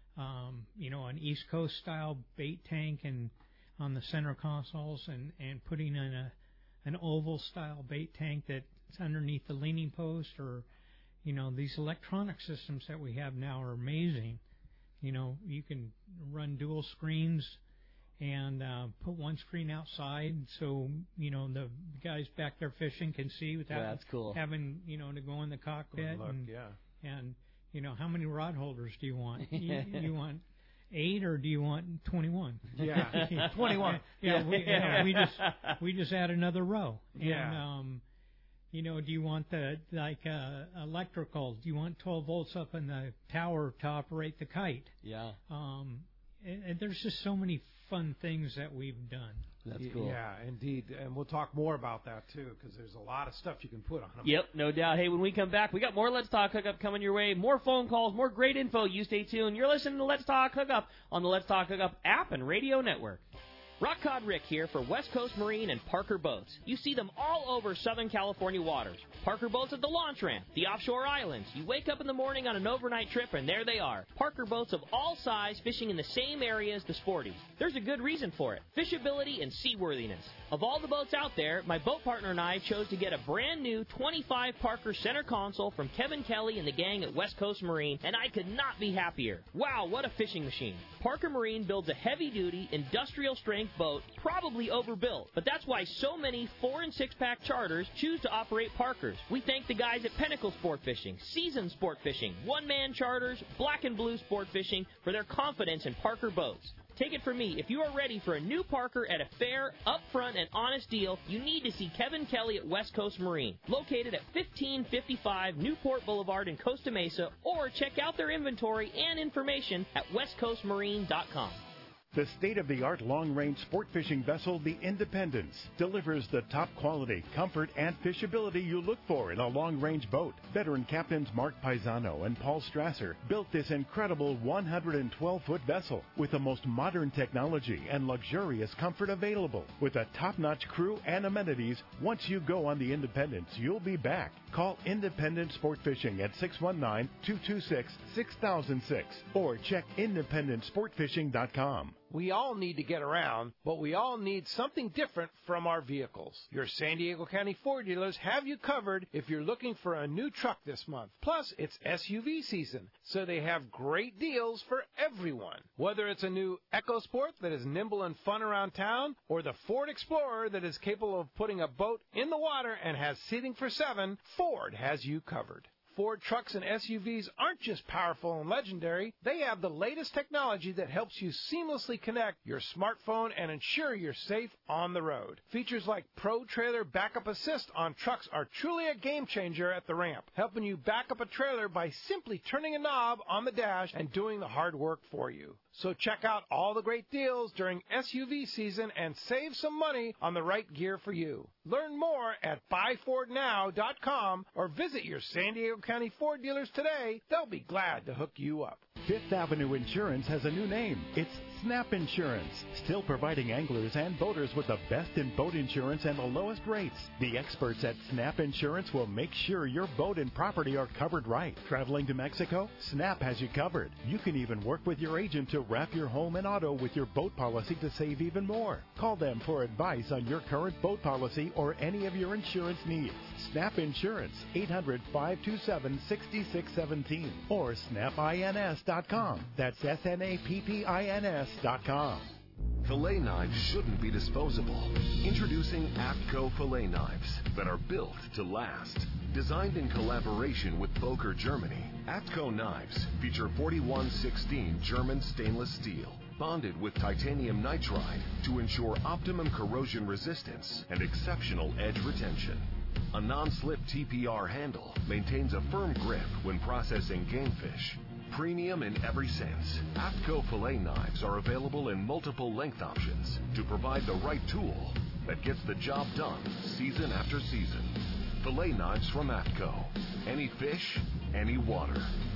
um, you know, an East Coast style bait tank and on the center consoles, and, and putting in a an oval style bait tank that's underneath the leaning post, or, you know, these electronic systems that we have now are amazing. You know, you can run dual screens and uh, put one screen outside, so you know the guys back there fishing can see without Yeah, that's cool. having you know to go in the cockpit. Look, and, yeah. and you know how many rod holders do you want? you, you want eight or do you want twenty-one? Yeah, twenty-one. Yeah, we, Yeah. yeah, we just we just add another row. Yeah. And, um, you know, do you want the like uh, electrical? Do you want twelve volts up in the tower to operate the kite? Yeah. Um, and, and there's just so many fun things that we've done. That's Y- cool. Yeah, indeed, and we'll talk more about that too, because there's a lot of stuff you can put on them. Yep, no doubt. Hey, when we come back, we got more Let's Talk Hookup coming your way, more phone calls, more great info. You stay tuned. You're listening to Let's Talk Hookup on the Let's Talk Hookup app and radio network. Rock Cod Rick here for West Coast Marine and Parker Boats. You see them all over Southern California waters. Parker Boats at the launch ramp, the offshore islands. You wake up in the morning on an overnight trip and there they are. Parker Boats of all size fishing in the same area as the sporties. There's a good reason for it. Fishability and seaworthiness. Of all the boats out there, my boat partner and I chose to get a brand new twenty-five Parker center console from Kevin Kelly and the gang at West Coast Marine, and I could not be happier. Wow, what a fishing machine. Parker Marine builds a heavy-duty, industrial-strength boat, probably overbuilt, but that's why so many four and six-pack charters choose to operate Parkers. We thank the guys at Pinnacle Sport Fishing, Season Sport Fishing, One-Man Charters, Black and Blue Sport Fishing for their confidence in Parker boats. Take it from me, if you are ready for a new Parker at a fair, upfront, and honest deal, you need to see Kevin Kelly at West Coast Marine, located at fifteen fifty-five Newport Boulevard in Costa Mesa, or check out their inventory and information at west coast marine dot com. The state-of-the-art long-range sport fishing vessel, the Independence, delivers the top quality, comfort, and fishability you look for in a long-range boat. Veteran captains Mark Paisano and Paul Strasser built this incredible one hundred twelve foot vessel with the most modern technology and luxurious comfort available. With a top-notch crew and amenities, once you go on the Independence, you'll be back. Call Independence Sport Fishing at six one nine, two two six, six thousand six or check independent sport fishing dot com. We all need to get around, but we all need something different from our vehicles. Your San Diego County Ford dealers have you covered if you're looking for a new truck this month. Plus, it's S U V season, so they have great deals for everyone. Whether it's a new EcoSport that is nimble and fun around town, or the Ford Explorer that is capable of putting a boat in the water and has seating for seven, Ford has you covered. Ford trucks and S U Vs aren't just powerful and legendary. They have the latest technology that helps you seamlessly connect your smartphone and ensure you're safe on the road. Features like Pro Trailer Backup Assist on trucks are truly a game changer at the ramp, helping you back up a trailer by simply turning a knob on the dash and doing the hard work for you. So check out all the great deals during S U V season and save some money on the right gear for you. Learn more at buy ford now dot com or visit your San Diego County Ford dealers today. They'll be glad to hook you up. Fifth Avenue Insurance has a new name. It's Snap Insurance, still providing anglers and boaters with the best in boat insurance and the lowest rates. The experts at Snap Insurance will make sure your boat and property are covered right. Traveling to Mexico? Snap has you covered. You can even work with your agent to wrap your home and auto with your boat policy to save even more. Call them for advice on your current boat policy or any of your insurance needs. Snap Insurance, eight hundred, five two seven, six six one seven or snap ins dot com. That's S N A P P I N S dot com. Fillet knives shouldn't be disposable. Introducing APCO fillet knives that are built to last. Designed in collaboration with Boker, Germany, APCO knives feature forty-one sixteen German stainless steel, bonded with titanium nitride to ensure optimum corrosion resistance and exceptional edge retention. A non-slip T P R handle maintains a firm grip when processing game fish. Premium in every sense, APCO fillet knives are available in multiple length options to provide the right tool that gets the job done season after season. Fillet knives from APCO. Any fish, any water.